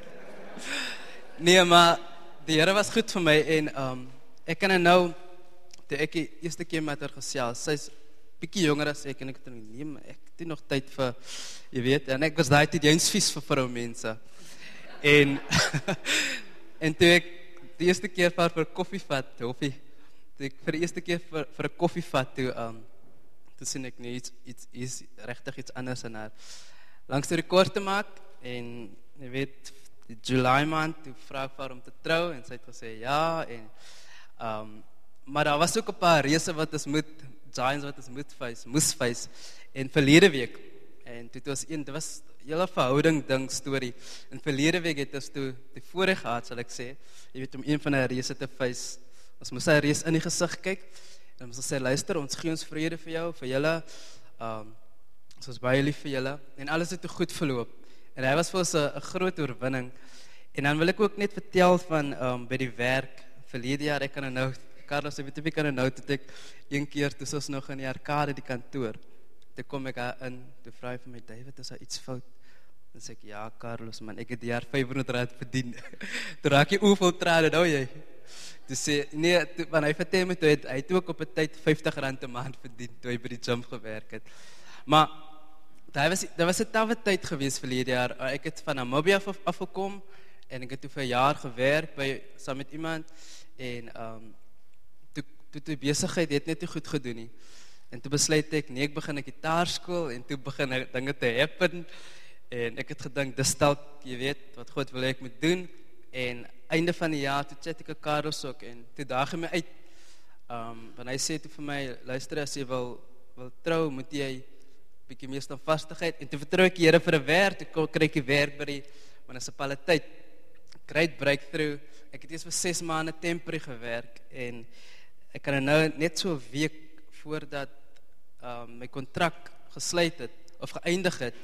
Nee, maar die Here was goed vir my en ek kan nou, toe ek die eerste keer met haar gesels, sy's bietjie jonger as ek en ek het neem, ek het nog tyd vir, jy weet, en ek was daai tyd jy's vies vir vroumense. En toe ek die eerste keer vir koffie vat, toe ek vir die eerste keer vir 'n koffie vat, toe sien ek nie iets regtig iets anders in haar. Langs die rekord te maak en jy weet, die July maand, toe vra ek vir om te trou en sy het gesê ja en maar daar was ook 'n paar reëse wat ons giants wat ons moes face en verlede week en dit was hele verhouding ding storie. En verlede week het ons toe die voorreg gehad, sal ek sê, jy weet, om een van die reëse te face. Ons moes sy reës in die gesig kyk en ons sê luister, ons gee ons vrede vir jou, vir julle. Ons is baie lief vir julle en alles het goed verloop. En hy was vir ons 'n groot oorwinning. En dan wil ek ook net vertel van by die werk verlede jaar, ek kan nou Carlos, ek weet nie, kan nou toe ek een keer toe ons nog in die Arcade die kantoor. Toe kom ek daar in, toe vra hy vir my, David, is daar iets fout? Dan sê ek, ja Carlos man, ek het die jaar R500 verdien. Toe raak jy oeveel trane, nou jy. Toe sê, nee, want hy vertel my, hy het ook op 'n tyd R50 'n maand verdien, toe hy by die gym gewerk het. Maar, daar was 'n tawwe tyd gewees verlede jaar, ek het van Namibia afgekom, en ek het toe vir 'n jaar gewerk, saam met iemand, en toe die besigheid het net nie goed gedoen nie. En toe besluit ek, nee, ek begin 'n gitaarskool, en toe begin dinge te happen, en ek het gedink, dis dalk, jy weet, wat God wil ek moet doen, en einde van die jaar, toe chat ek 'n Carlos ook, en toe daag hy my uit, want hy sê toe vir my, luister, as jy wil trou, moet jy bietjie meer standvastigheid, en toe vertrou ek die Here vir 'n werk, toe kry ek die werk by die munisipaliteit, great breakthrough, ek het eers vir 6 maande temporary gewerk, en ek kan nou net so 'n week voordat my kontrak gesluit het, of geëindig het,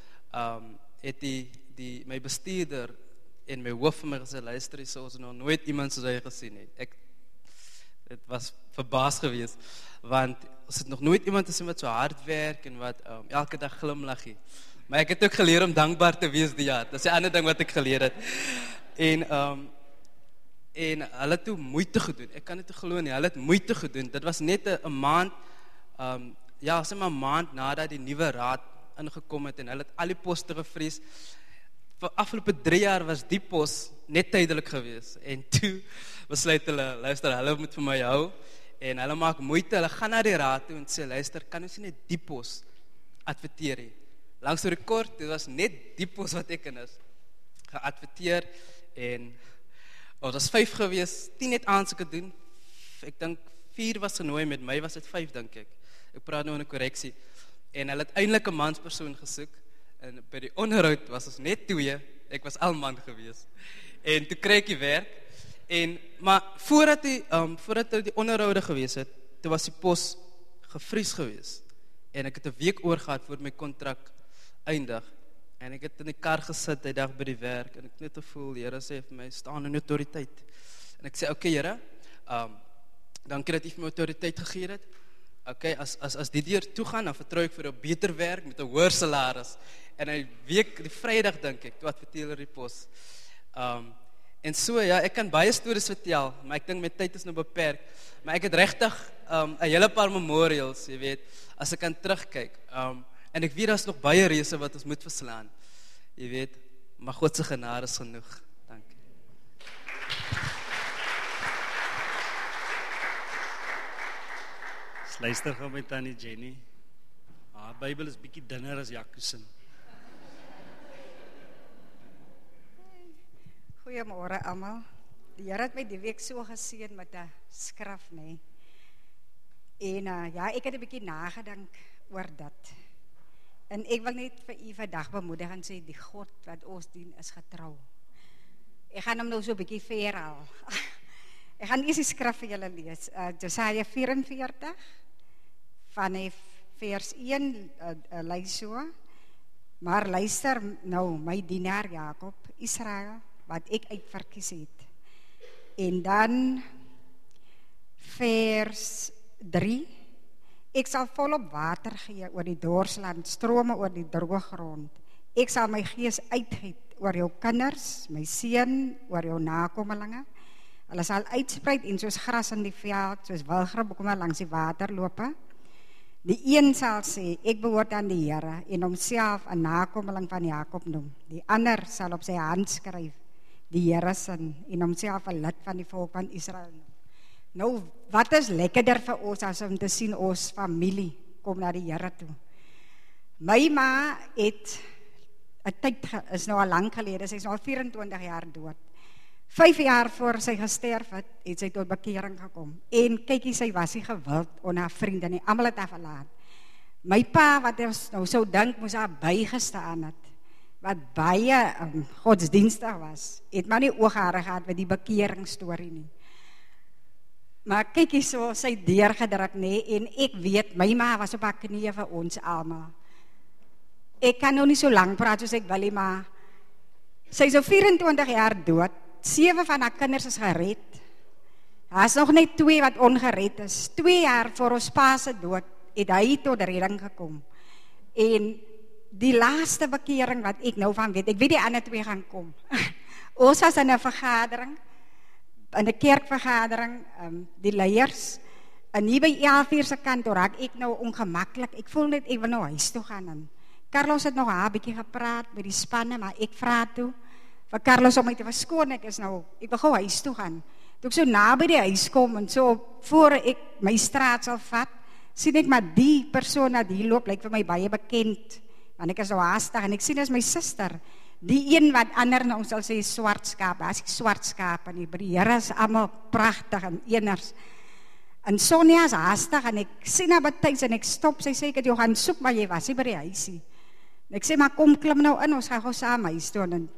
het my bestuurder en my hoof vir my gesê, luister, ons nog nooit iemand soos hy gesien het. Het was verbaas gewees, want ons het nog nooit iemand gesien wat so hard werk, en wat elke dag glimlag het. Maar ek het ook geleer om dankbaar te wees die jaar, dat is die ander ding wat ek geleer het. En hulle het toe moeite gedoen, ek kan dit glo nie, hulle het moeite gedoen, dit was net 'n maand, sê maar 'n maand nadat die nuwe raad ingekom het, en hulle het al die poste gevries. Vir afgelope 3 jaar was die pos net tydelik gewees, en toe besluit hulle, luister, hulle moet vir my hou, en hulle maak moeite, hulle gaan na die raad toe, en sê, luister, kan ons nie die pos adverteer nie. Langs die rekord, dit was net die pos wat ek in is, geadverteer, en het was 5 gewees, 10 net aansoeke doen, ek dink 4 was genooi, met my was dit 5, dink ek praat nou in 'n korreksie, en hulle het eintlik 'n manspersoon gesoek, en by die onderhoud was ons net 2, ek was al man gewees, en toe kry ek die werk, maar voordat die onderhoude gewees het, toe was die pos gevries gewees, en ek het 'n week oor gehad voor my kontrak eindig, en ek het in die kar gesit, die dag by die werk, en ek net te voel, die Here sê vir my, staan in autoriteit, en ek sê, okay Here, dankie dat jy vir my autoriteit gegee het, okay, as die deur toegaan, dan vertrou ek vir 'n beter werk, met 'n hoër salaris, en die Vrydag dink ek, toe adverteer die pos, en so, ja, ek kan baie stories vertel, maar ek dink my tyd is nou beperk, maar ek het regtig 'n hele paar memorials, jy weet, as ek kan terugkyk, en ek weet, daar is nog baie reëse wat ons moet verslaan, jy weet, maar God se genade is genoeg. Dankie. Luister gou met Tannie Jenny. Haar Bybel is bietjie dunner as Jakobus. Goeiemôre almal. Die Here het my die week so geseën met 'n skrif, nê. En ek het 'n bietjie nagedink oor dit. En ek wil net vir u vandag bemoedig en sê, die God wat ons dien is getrou. Ek gaan hom nou so 'n bietjie verhaal. Ek gaan eers die skrif vir julle lees. Jesaja 44 van vers 1 lees so. Maar luister nou, my dienaar Jakob, Israel, wat ek uitverkies het. En dan vers 3. Ek sal volop water gee oor die dorsland, strome oor die droë grond. Ek sal my gees uitgiet oor jou kinders, my seun, oor jou nakommelinge. Hulle sal uitsprei en soos gras in die veld, soos wilgrasbome langs die waterlope. Die een sal sê, ek behoort aan die Here, en homself 'n nakommeling van Jakob noem. Die ander sal op sy hand skryf, die Here se, en homself 'n lid van die volk van Israel noem. Nou, wat is lekkerder vir ons as om te sien ons familie kom na die Here toe? My ma het 'n tyd, is nou al lank gelede, sy is nou al 24 jaar dood. 5 jaar voor sy gesterf het, het sy tot bekering gekom. En kykie, sy was nie gewild onder haar vriende nie, almal het haar verlaat. My pa, wat ons nou sou dink, moes haar bygestaan het, wat baie godsdienstig was, het maar nie ooghare gehad met die bekeringsstorie nie. Maar kykie so, sy deurgedruk nie, en ek weet, my ma was op haar knieë vir ons almal. Ek kan nou nie so lang praat soos ek wil, maar sy is so 24 jaar dood, 7 van haar kinders is gered. Daar is nog net 2 wat ongered is. 2 jaar voor ons pa se dood het hy tot redding gekom. En die laaste bekering wat ek nou van weet, ek weet die ander twee gaan kom. Ons was in 'n vergadering, in 'n kerkvergadering, die leiers, en hier by 11:00 se kant, raak ek nou ongemaklik, ek voel net, ek wil nou huis toe gaan, en Carlos het nog 'n bietjie gepraat met die spanne, maar ek vra toe, vir Carlos om my te verskoon, ek wil gou huis toe gaan. Toe ek so naby die huis kom, en so, voor ek my straat sal vat, sien ek maar die persoon wat hier loop, lyk vir my baie bekend, want ek is nou haastig, en ek sien as my suster, die een wat ander nou sal sê swart skaap, as ek swart skaap, en die Here is allemaal pragtig, en eners, en Sonja is haastig, en ek sien haar betuigs, en ek stop, sy sê, ek het jou gaan soek, maar jy was nie by die huisie, en ek sê, maar kom, klim nou in, ons gaan gou saam huis toe, en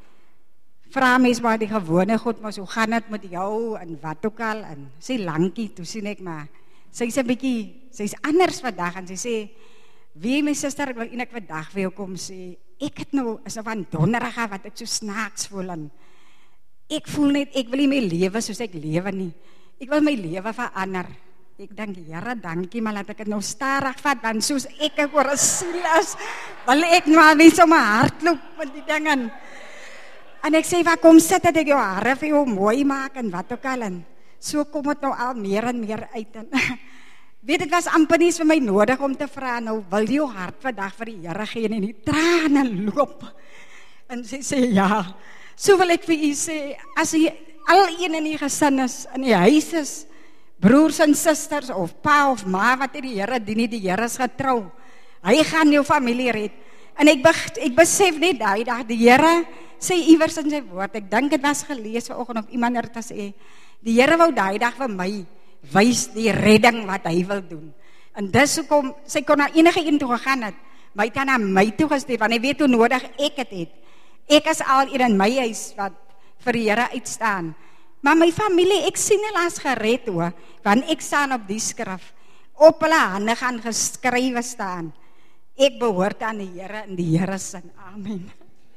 vra mens maar die gewone goed, maar hoe gaan het met jou, en wat ook al, en sy lankie, toe sien ek maar, sy is 'n bietjie, sy is anders vandag, en sy sê, wie my suster, ek wil eintlik vandag vir jou kom sê, ek het nou, is nou van donderige, wat ek so snaaks voel, en ek voel net, ek wil nie my lewe soos ek lewe nie, ek wil my lewe verander, ek dink, Here, dankie, maar laat ek het nou starig vat, want soos ek oor 'n siel is, wil ek nou nie so my hart loop, met die dingen, en ek sê, waar kom sit, dat ek jou hare vir jou mooi maak, en wat ook al, en so kom het nou al meer en meer uit, en weet, het was amper nie vir my nodig om te vra, nou wil jou hart vandag vir die Here gee, en die trane loop, en sy sê, ja, so wil ek vir u sê, as jy al een in die gesin is, in die huis is, broers en sisters, of pa of ma, wat die Here dien, die Here is getrou, hy gaan jou familie red, en ek besef net daai dag, die Here sê iewers in sy woord, ek dink het was gelees vanoggend of iemand het gesê, die Here wou daai dag vir my wys die redding wat hy wil doen. En dis hoekom sy kon na enige een toe gegaan het, maar hy het na my toe gestuur, want hy weet hoe nodig ek het het. Ek is al een in my huis wat vir die Here uitstaan. Maar my familie, ek sien hulle as gered hoor, want ek staan op die skrif, op hulle hande gaan geskrywe staan. Ek behoort aan die Here in die Here se naam. Amen.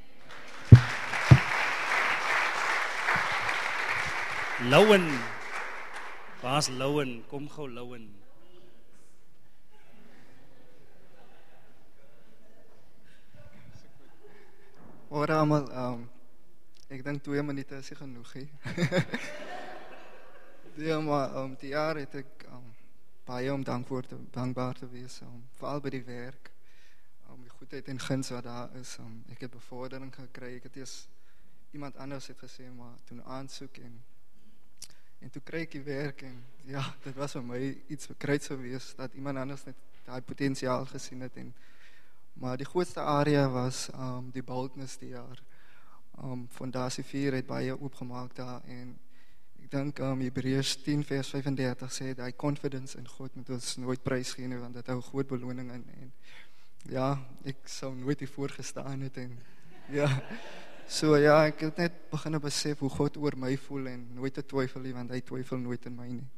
Louen, waar's Louen, kom gou Louen. Ora allemaal, ek dink 2 minute is nie genoeg he. Ja, maar die jaar het ek baie om dankbaar te wees, veral by die werk, die goedheid en guns wat daar is, ek het bevordering gekry, ek het eers iemand anders het gesê, maar toen aansoek en toe kry ek die werk en ja, dit was vir my iets verkryt gewees, dat iemand anders net die potentiaal gesien het maar die grootste area was die boldness die jaar. Fondasie 4 het baie oopgemaak daar en ek dink Hebreërs 10 vers 35 sê die confidence in God moet ons nooit prys gee nie, want dit hou groot beloning in en ja, ek sou nooit hiervoor gestaan het en ja, so ja, ek het net begin besef hoe God oor my voel en nooit te twyfel nie, want hy twyfel nooit in my nie.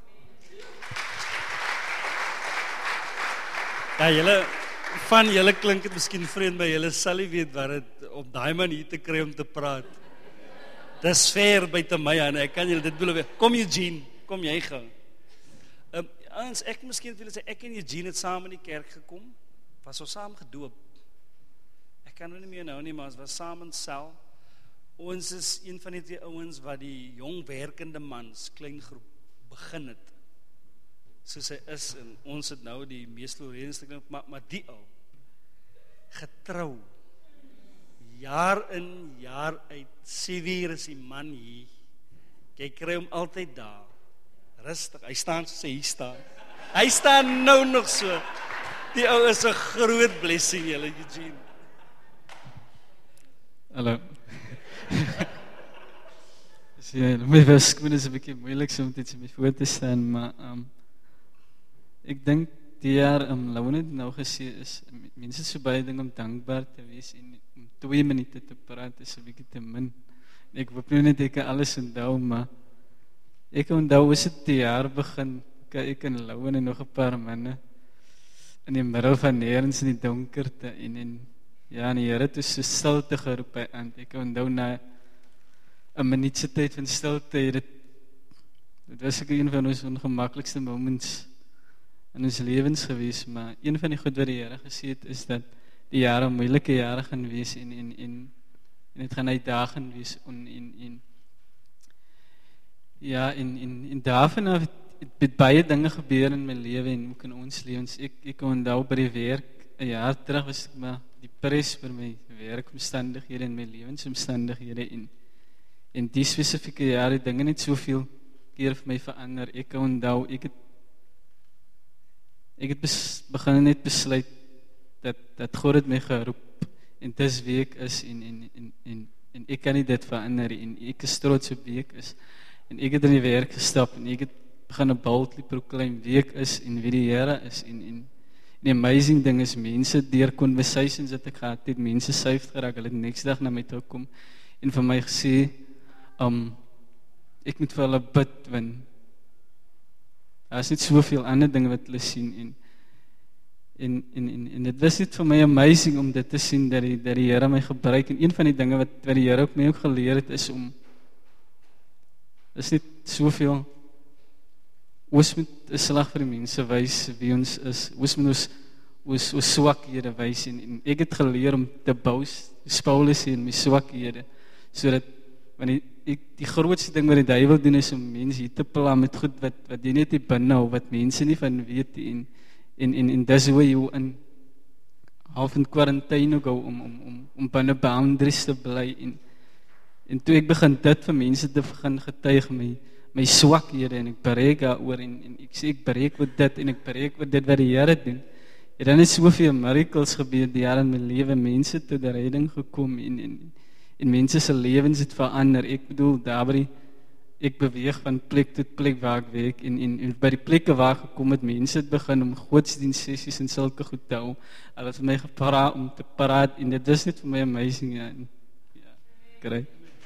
Ja, van julle klink het miskien vreemd, maar julle sal nie weet wat het op daai manier te kry om te praat. Dis ver buite my aan, ek kan julle dit beloof. Kom Eugene, kom jy gou. Ons ek miskien wil sê ek en Eugene het saam in die kerk gekom, was ons saam gedoop. Ek kan nou nie meer nou nie, maar ons was saam in sel. Ons is een van die 2 ouens wat die jong werkende mans klein groep begin het. Soos hy is, en ons het nou die mees florerendste, maar die ou, getrou, jaar in, jaar uit, 7 uur is die man hier, jy kry hom altyd daar, rustig, hy staan soos hy staan nou nog so, die ou is 'n groot blessing, julle Eugene. Hallo. Ja, my wiskunde is 'n bietjie moeilik so om dit in my voor te staan, maar ek dink die jaar Lawan het nou gesê is mense so baie ding om dankbaar te wees en om 2 minute te praat is 'n bietjie te min. Ek hoop nou net ek kan alles onthou, maar ek onthou as dit die jaar begin, ek en Lawan en nog 'n paar manne in die middel van nêrens in die donkerte en ja, die Here het so stilte geroep by aan. Ek onthou na 'n minuut se tyd van stilte, dit was ek een van ons ongemaklikste moments in ons lewens gewees, maar een van die goed wat die Here gesê het is dat die jare moeilike jare gaan wees en dit gaan uitdagend wees en ja, en daarvan af het baie dinge gebeur in my lewe en ook in ons lewens. Ek onthou by die werk, 'n jaar terug was ek maar depressed vir my werkomstandighede en my lewensomstandighede en die spesifieke jaar het dinge net soveel keer vir my verander. Ek onthou, ek het begin net besluit dat God het my geroep en dis wie ek is en ek kan nie dit verander en ek is trots op wie ek is. En ek het in die werk gestap en ek het begin 'n boldly proclaim wie ek is en wie die Here is en die amazing ding is mense deur conversations wat ek gehad het, mense saved geraak, hulle het next dag na my toe kom en vir my gesê ek moet vir hulle bid want daar is net soveel ander dinge wat hulle sien en dit was net vir my amazing om dit te sien dat die Here my gebruik en een van die dinge wat die Here ook my ook geleer het is is net soveel ons moet 'n slag vir die mense wys wie ons is, ons moet ons swakhede wys en ek het geleer om te boast, Paulus sê in my swakhede, sodat want die grootste ding wat die duiwel doen is om mense hier te pla met goed wat jy net nie binhou, wat mense nie van weet en dis hoe jy in half in quarantaine go om binne boundaries te bly en toe ek begin dit vir mense te begin getuig my swakhede en ek breek daaroor en ek sê ek breek met dit en ek breek met dit wat die Here doen. En dan is soveel miracles gebeur die Here in my lewe, mense tot die redding gekom en mense se lewens het verander. Ek bedoel daarby ek beweeg van plek tot plek waar ek werk en by die plekke waar ek gekom het, mense het begin om godsdienst sessies en sulke goed te hou. Hulle het vir my gevra om te praat en dit is net vir my amazing ja, great.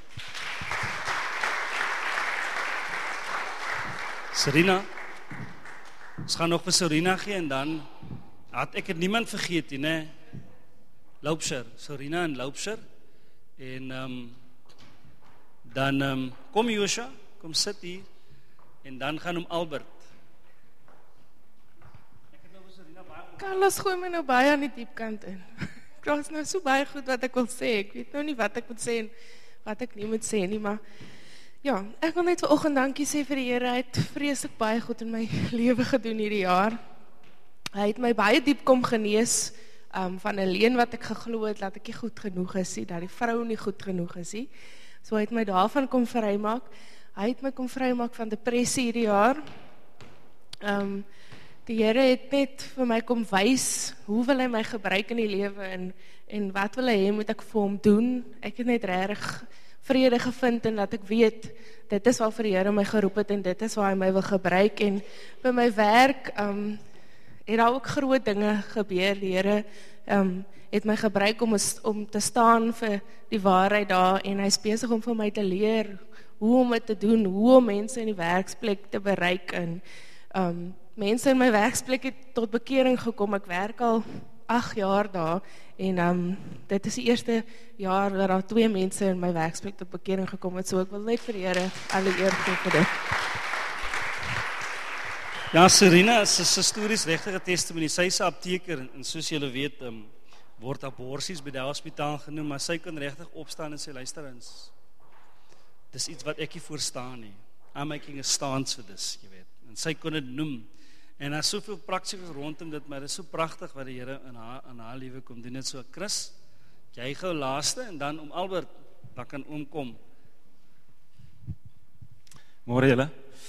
Serena, ons gaan nog vir Serena gee en dan had ek het niemand vergeet nie, Loubser, Serena en Loubser en dan kom Joshua, kom sit hier en dan gaan Albert. Ek het nou vir Serena baie Carlos gooi my nou baie aan die diep kant in. Daar is nou so baie goed wat ek wil sê. Ek weet nou nie wat ek moet sê en wat ek nie moet sê nie, maar ja, ek wil net vanoggend dankie sê vir die Here. Hy het vreeslik baie goed in my lewe gedoen hierdie jaar. Hy het my baie diep kom genees van 'n leen wat ek geglo het dat ek nie goed genoeg is nie, dat die vrou nie goed genoeg is nie. So hy het my daarvan kom vrymaak. Hy het my kom vrymaak van depressie hierdie jaar. Die Here het net vir my kom wys hoe wil hy my gebruik in die lewe en wat wil hy hê moet ek vir hom doen. Ek het net regtig vrede gevind en dat ek weet dit is waarvoor die Here my geroep het en dit is waar hy my wil gebruik en by my werk het daar ook groot dinge gebeur. Die Here het my gebruik om te staan vir die waarheid daar en hy is besig om vir my te leer hoe om dit te doen, hoe om mense in die werksplek te bereik en mense in my werksplek het tot bekering gekom. Ek werk al 8 jaar daar en dit is die eerste jaar dat daar 2 mense in my werksplek tot bekering gekom het, so ek wil net vir die Here alle eer gee vir dit. Ja, Serena, sy storie is regtig 'n testimonie. Sy is 'n apteker en soos julle weet, word aborsies by die hospitaal genoem, maar sy kan regtig opstaan en sê, luister eens, dis iets wat ek nie voorstaan nie. I'm making a stance for this, jy weet. En sy kon dit noem. En daar is soveel praktises rondom dit, maar dit is so pragtig wat die Here in haar lewe kom doen. Dit so, Chris, jy gou laaste en dan Albert, dan kan kom. Môre julle.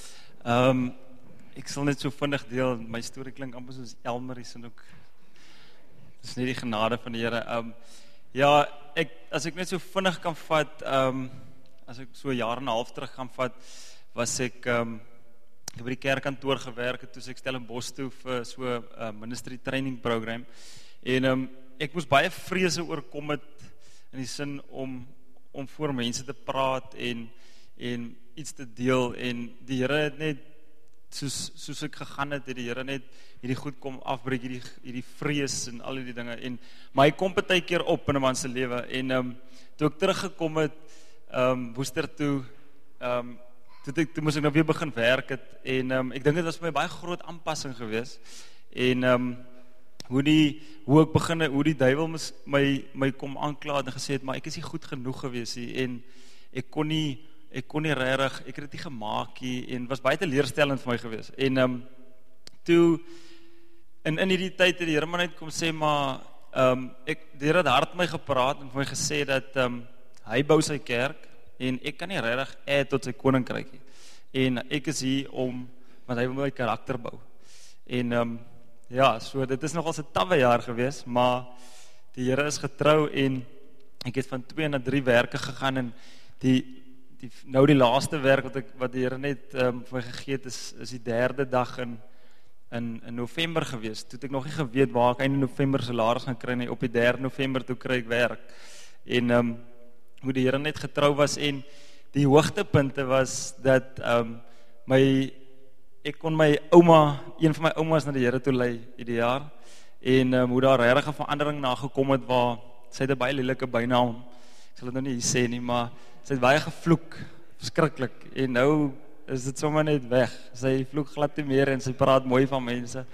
Ek sal net so vinnig deel, my storie klink amper soos Elmarie se ook. Dis net die genade van die Here. Ja, as ek net so vinnig kan vat, as ek so 1 jaar en 'n half terug kan vat, was ek by die kerkkantoor gewerk het, toe ek Stellenbosch toe vir so 'n ministry training program. En ek moes baie vrese oorkom het in die sin om voor mense te praat en iets te deel en die Here het net soos ek gegaan het, die Here net hierdie goed kom afbreek, hierdie vrees en al die dinge maar hy kom partykeer op in 'n man se lewe en toe ek teruggekom het Woester toe toe moes ek nou weer begin werk het en ek dink dit was vir my baie groot aanpassing geweest en hoe ek begin, hoe die duiwel my kom aankla en gesê het, maar ek is nie goed genoeg gewees nie, en ek kon nie regtig, ek het dit nie gemaak nie, en was baie teleurstellend vir my gewees, en toe, in hierdie tyd het die Here maar net kom sê, maar, die Here het hard my gepraat, en vir my gesê dat, hy bou sy kerk, en ek kan nie regtig add tot sy koninkryk nie, en ek is hier want hy wil my karakter bou, en, ja, so dit is nogals 'n tawwe jaar gewees, maar die Here is getrou en ek het van 2 na 3 werke gegaan en nou die laaste werk wat die Here net vir my gegee het is die 3de dag in November gewees. Toe het ek nog nie geweet waar ek einde November salaris gaan kry nie. Op die 3 November toe kry ek werk. En hoe die Here net getrou was en die hoogtepunte was dat ek kon een van my oumas na die Here toe lei hierdie jaar, en hoe daar regtig 'n verandering na gekom het, waar sy het 'n baie lelike bynaam, ek sal dit nou nie hier sê nie, maar sy het baie gevloek, verskriklik, en nou is dit sommer net weg, sy vloek glad nie meer, en sy praat mooi van mense,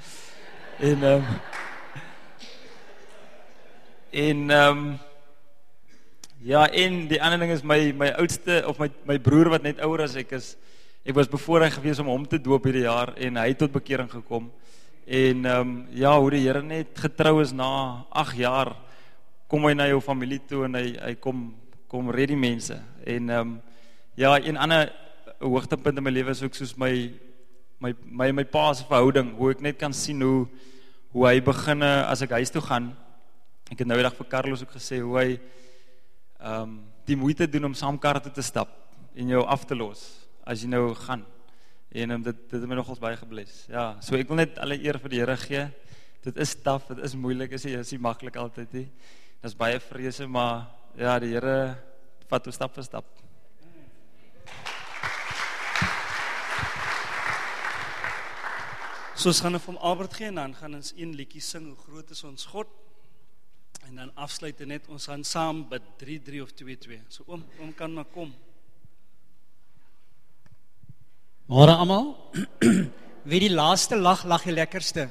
ja, en die ander ding is, my oudste, of my broer wat net ouer as ek is, ek was bevoorreg gewees om hom te doop hierdie jaar, en hy het tot bekering gekom, en ja, hoe die Here net getrou is na 8 jaar, kom hy na jou familie toe, en hy kom red die mense, en ja, een ander hoogtepunt in my lewe is ook soos my pa se verhouding, hoe ek net kan sien hoe hy begin, as ek huis toe gaan, ek het nou die dag vir Carlos ook gesê, hoe hy die moeite doen om saam kar toe te stap, en jou af te los, as jy nou gaan, en dit het my nogals baie gebless, ja, so ek wil net alle eer vir die Here gee, dit is taaf, dit is moeilik, is nie maklik altyd nie, dit is baie vrese, maar ja, die Here vat ons stap vir stap. So ons gaan vir hom Albert gee, en dan gaan ons een liedjie sing, hoe groot is ons God, en dan afsluit net, ons gaan saam bid, 3-3 of 2-2, so oom kan maar kom. Môre almal, wie die laaste lag die lekkerste.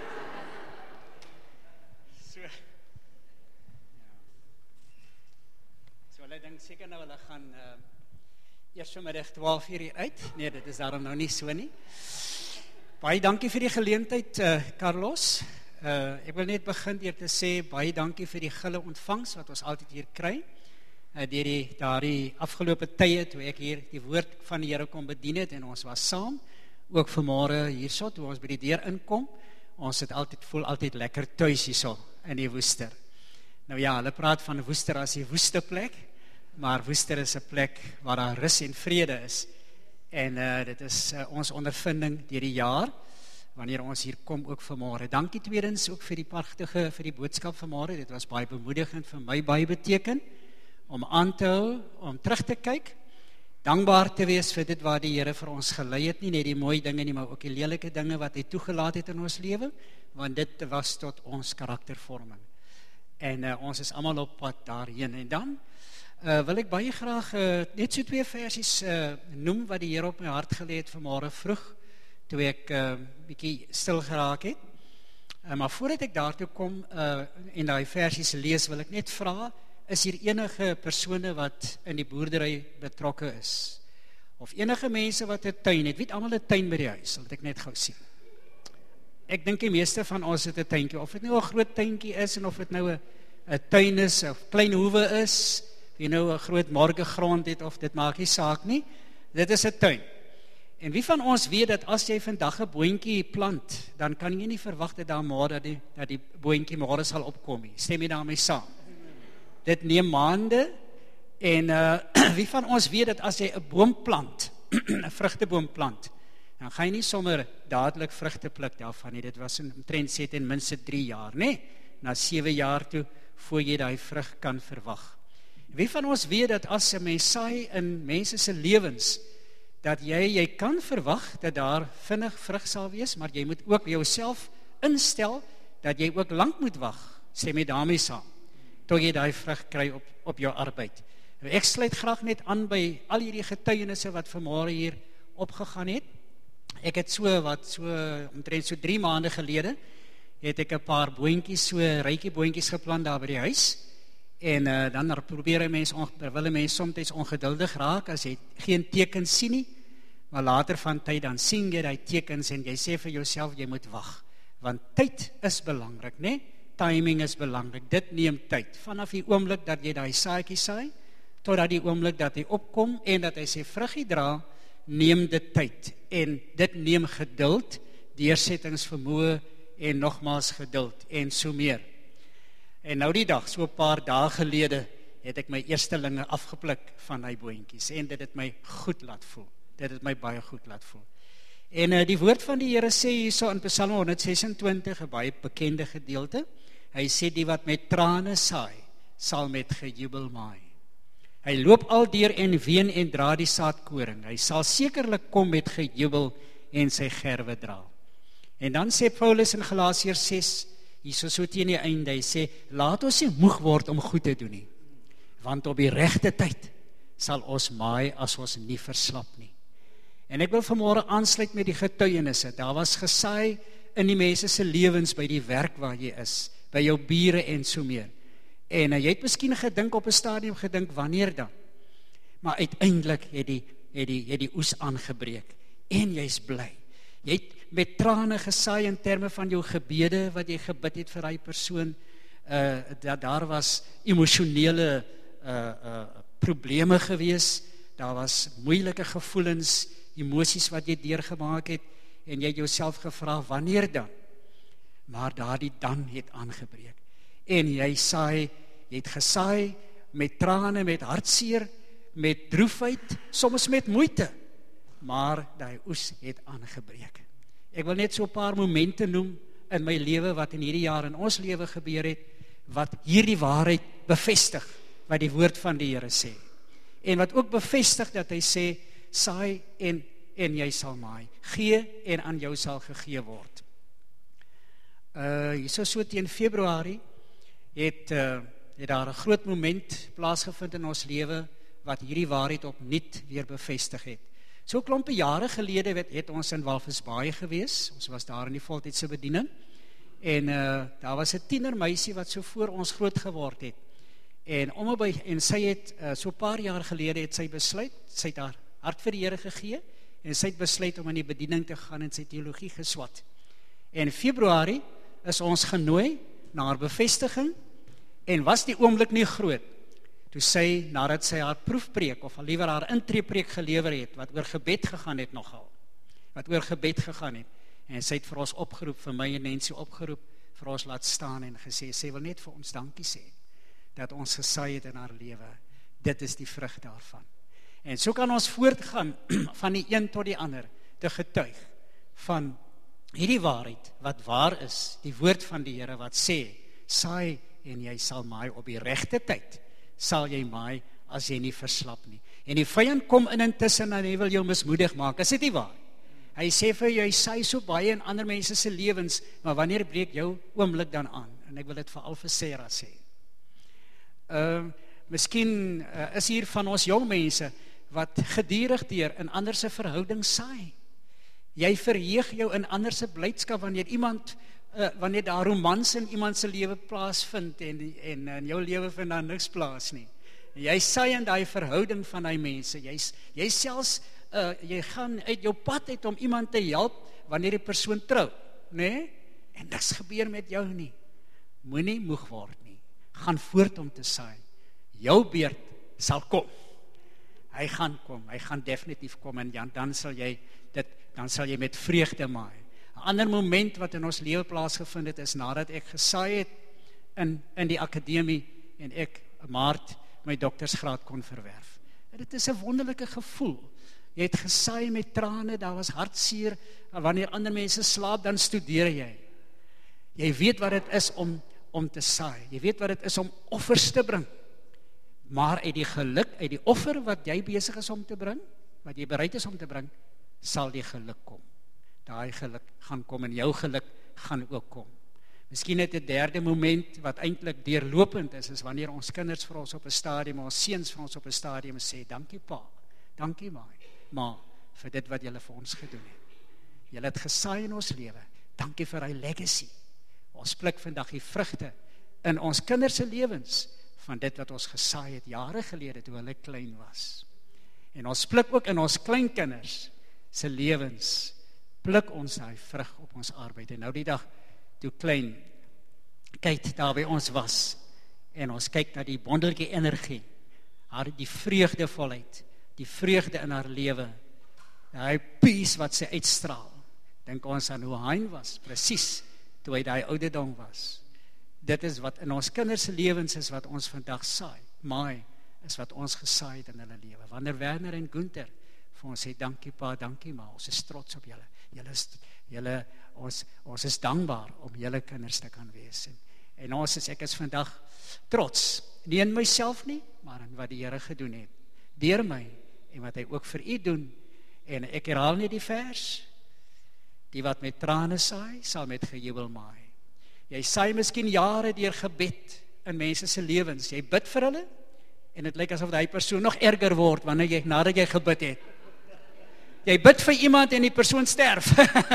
So hulle dink seker nou, hulle gaan eers vanmiddag 12 uur uit, nee, dit is daarom nou nie so nie. Baie dankie vir die geleentheid, Carlos. Ek wil net begin deur te sê, baie dankie vir die gulle ontvangs, wat ons altyd hier kry, deur daardie afgelope tye, toe ek hier die woord van die Here kom bedien het, en ons was saam, ook vanmôre hierso, toe ons by die deur inkom, ons voel altyd lekker tuis hierso, in die Woester. Nou ja, hulle praat van Woester as die woeste plek, maar Woester is 'n plek waar daar rus en vrede is, en dit is ons ondervinding deur die jaar, wanneer ons hier kom ook vanmôre. Dankie tweedens ook vir die boodskap vanmôre, dit was baie bemoedigend vir my, baie beteken, om aan te hou, om terug te kyk, dankbaar te wees vir dit wat die Here vir ons gelei het, nie net die mooi dinge nie, maar ook die lelike dinge wat hy toegelaat het in ons lewe, want dit was tot ons karaktervorming. En ons is almal op pad daarheen. En dan wil ek baie graag net so 2 versies noem wat die Here op my hart gelê het vanmôre vroeg, toe ek bietjie stil geraak het. Maar voordat ek daartoe kom en daai versies lees, wil ek net vra, is hier enige persone wat in die boerdery betrokke is? Of enige mense wat 'n tuin het? Wie het almal 'n tuin by die huis? Sal ek net gou sien. Ek dink die meeste van ons het 'n tuintjie, of dit nou 'n groot tuintjie is, en of dit nou 'n tuin is, of klein hoewe is, wie nou 'n groot margegrond het, of dit maak nie saak nie, dit is 'n tuin. En wie van ons weet dat as jy vandag 'n boontjie plant, dan kan jy nie verwag dat dat die boontjie môre sal opkom nie. Stem jy daarmee saam? Dit neem maande, en wie van ons weet dat as jy 'n boom plant, 'n vrugteboom plant, dan gaan jy nie sommer dadelik vrugte pluk daarvan nie. Dit was omtrent sê ten minste 3 jaar, né? Na 7 jaar toe, voor jy daai vrug kan verwag. Wie van ons weet dat as 'n mens saai in mense se lewens, dat jy kan verwag dat daar vinnig vrug sal wees, maar jy moet ook jouself instel dat jy ook lank moet wag, sê my daarmee saam, tot jy daai vrug kry op jou arbeid. Nou, ek sluit graag net aan by al hierdie getuienisse wat vanmôre hier opgegaan het. Ek het omtrent 3 maande gelede, het ek 'n paar boontjies, so rytjieboontjies geplant daar by die huis. En dan probeer 'n mens, wil 'n mens soms ongeduldig raak as jy geen tekens sien nie, maar later van tyd dan sien jy die tekens en jy sê vir jouself jy moet wag, want tyd is belangrik, né? Timing is belangrik. Dit neem tyd. Vanaf die oomblik dat jy daai saadjie saai, totdat die oomblik dat hy opkom en dat hy sy vruggie dra, neem dit tyd. En dit neem geduld, deursettingsvermoë en nogmaals geduld en so meer. En nou die dag, so 'n paar dae gelede, het ek my eerstelinge afgepluk van hy boontjies en dit het my goed laat voel. Dit het my baie goed laat voel. En die woord van die Here sê hierso in Psalm 126, 'n baie bekende gedeelte. Hy sê die wat met trane saai, sal met gejubel maai. Hy loop al deur en ween en dra die saadkoring. Hy sal sekerlik kom met gejubel en sy gerwe dra. En dan sê Paulus in Galasiërs 6, hierso so teen die einde, hy sê, laat ons nie moeg word om goed te doen nie, want op die regte tyd sal ons maai as ons nie verslap nie. En ek wil vanmôre aansluit met die getuienisse. Daar was gesaai in die mense se lewens by die werk waar jy is, by jou bure en so meer. En jy het miskien gedink op 'n stadium gedink, wanneer dan? Maar uiteindelik het die oes aangebreek en jy's bly. Jy het met trane gesaai in terme van jou gebede wat jy gebid het vir daai persoon. Daar was emosionele probleme gewees, daar was moeilike gevoelens, emosies wat jy deurgemaak het en jy het jouself gevra, wanneer dan? Maar daardie dan het aangebreek. En jy het gesaai met trane, met hartseer, met droefheid, soms met moeite, maar die oes het aangebreek. Ek wil net so 'n paar momente noem in my lewe wat in hierdie jaar in ons lewe gebeur het, wat hierdie waarheid bevestig, wat die woord van die Here sê. En wat ook bevestig dat hy sê, saai en jy sal maai. Gee en aan jou sal gegee word. Hierso so teen Februarie het daar 'n groot moment plaasgevind in ons lewe wat hierdie waarheid opnuut weer bevestig het. So 'n klompie jare gelede het ons in Walvisbaai gewees. Ons was daar in die voltydse bediening. En daar was 'n tienermeisie wat so voor ons groot geword het. En sy het so 'n paar jaar gelede het sy besluit, sy het haar hart vir die Here gegee en sy het besluit om in die bediening te gaan en sy teologie geswat. En Februarie is ons genooi na haar bevestiging en was die oomblik nie groot toe sy, nadat sy haar proefpreek of liewer haar intreepreek gelewer het, wat oor gebed gegaan het nogal, en sy het vir ons opgeroep, vir my en Nancy opgeroep, vir ons laat staan en gesê, sy wil net vir ons dankie sê, dat ons gesaai het in haar lewe. Dit is die vrug daarvan. En so kan ons voortgaan van die een tot die ander, te getuig van hierdie waarheid, wat waar is, die woord van die Here wat sê, saai en jy sal maai op die regte tyd, sal jy maai as jy nie verslap nie. En die vyand kom intussen en hy wil jou mismoedig maak, is dit nie waar? Hy sê vir jou, jy saai so baie in ander mense se lewens, maar wanneer breek jou oomblik dan aan? En ek wil dit veral vir Sarah sê. Miskien is hier van ons jong mense, wat gedurig deur in ander se verhouding saai. Jy verheug jou in ander se blydskap wanneer daar romans in iemand se lewe plaasvind en in jou lewe vind daar niks plaas nie. Jy saai in daai verhouding van daai mense. Jy selfs jy gaan uit jou pad uit om iemand te help wanneer die persoon trou, né? En niks gebeur met jou nie. Moenie moeg word nie. Gaan voort om te saai. Jou beurt sal kom. Hy gaan definitief kom en dan sal jy met vreugde maai. 'n Ander moment wat in ons lewe plaasgevind het, is nadat ek gesaai het in die akademie en ek Maart my doktorsgraad kon verwerf. En dit is 'n wonderlike gevoel. Jy het gesaai met trane, daar was hartseer, wanneer ander mense slaap, dan studeer jy. Jy weet wat dit is om te saai. Jy weet wat dit is om offers te bring. Maar uit die geluk, uit die offer wat jy besig is om te bring, wat jy bereid is om te bring, sal die geluk kom. Daai geluk gaan kom en jou geluk gaan ook kom. Miskien het 'n derde moment wat eintlik deurlopend is wanneer ons kinders vir ons op 'n stadium, ons seuns vir ons op 'n stadium sê, dankie pa, dankie ma, vir dit wat julle vir ons gedoen het. Julle het gesaai in ons lewe. Dankie vir hy legacy. Ons pluk vandag die vrugte in ons kinders se lewens van dit wat ons gesaai het jare gelede toe hulle klein was. En ons pluk ook in ons kleinkinders se lewens, pluk ons daai vrug op ons arbeid. En nou die dag toe klein kyk daar by ons was en ons kyk na die bondelike energie, die vreugdevolheid, die vreugde in haar lewe, daai peace wat sy uitstraal. Dink ons aan hoe Hein was, presies toe hy daai ouderdom was. Dit is wat in ons kinders se lewens is wat ons vandag saai. Maai is wat ons gesaai het in hulle lewe. Wanneer Werner en Gunther vir ons sê dankie pa, dankie ma, ons is trots op julle. Ons is dankbaar om julle kinders te kan wees. En ek is vandag trots, nie in myself nie, maar in wat die Here gedoen het, deur my, en wat hy ook vir u doen. En ek herhaal net die vers, die wat met trane saai, sal met gejubel maai. Jy saai miskien jare deur gebed in mense se lewens, jy bid vir hulle, en dit lyk asof die persoon nog erger word, nadat jy gebid het. Jy bid vir iemand en die persoon sterf.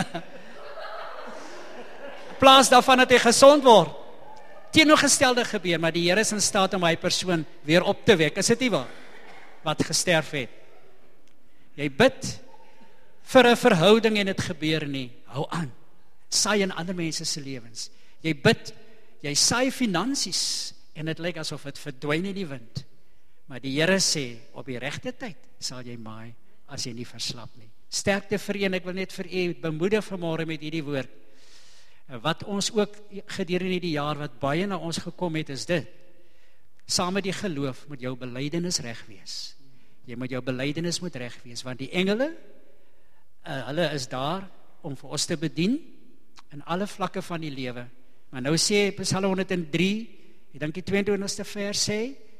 In plaas daarvan dat hy gesond word. Teenoorgestelde gebeur, maar die Here is in staat om hy persoon weer op te wek. Is dit nie waar? Wat gesterf het. Jy bid vir 'n verhouding en dit gebeur nie. Hou aan. Saai in ander mense se lewens. Jy bid, jy saai finansies en dit lyk asof dit verdwyn in die wind. Maar die Here sê, op die regte tyd sal jy maai as jy nie verslap nie. Sterkte vir een, ek wil net vir u bemoedig vanmôre met hierdie woord. Wat ons ook gedurende die jaar wat baie na ons gekom het, is dit. Saam met die geloof moet jou belydenis reg wees. Jou belydenis moet reg wees, want die engele, hulle is daar om vir ons te bedien in alle vlakke van die lewe. Maar nou sê Psalm 103, ek dink die 22ste vers sê,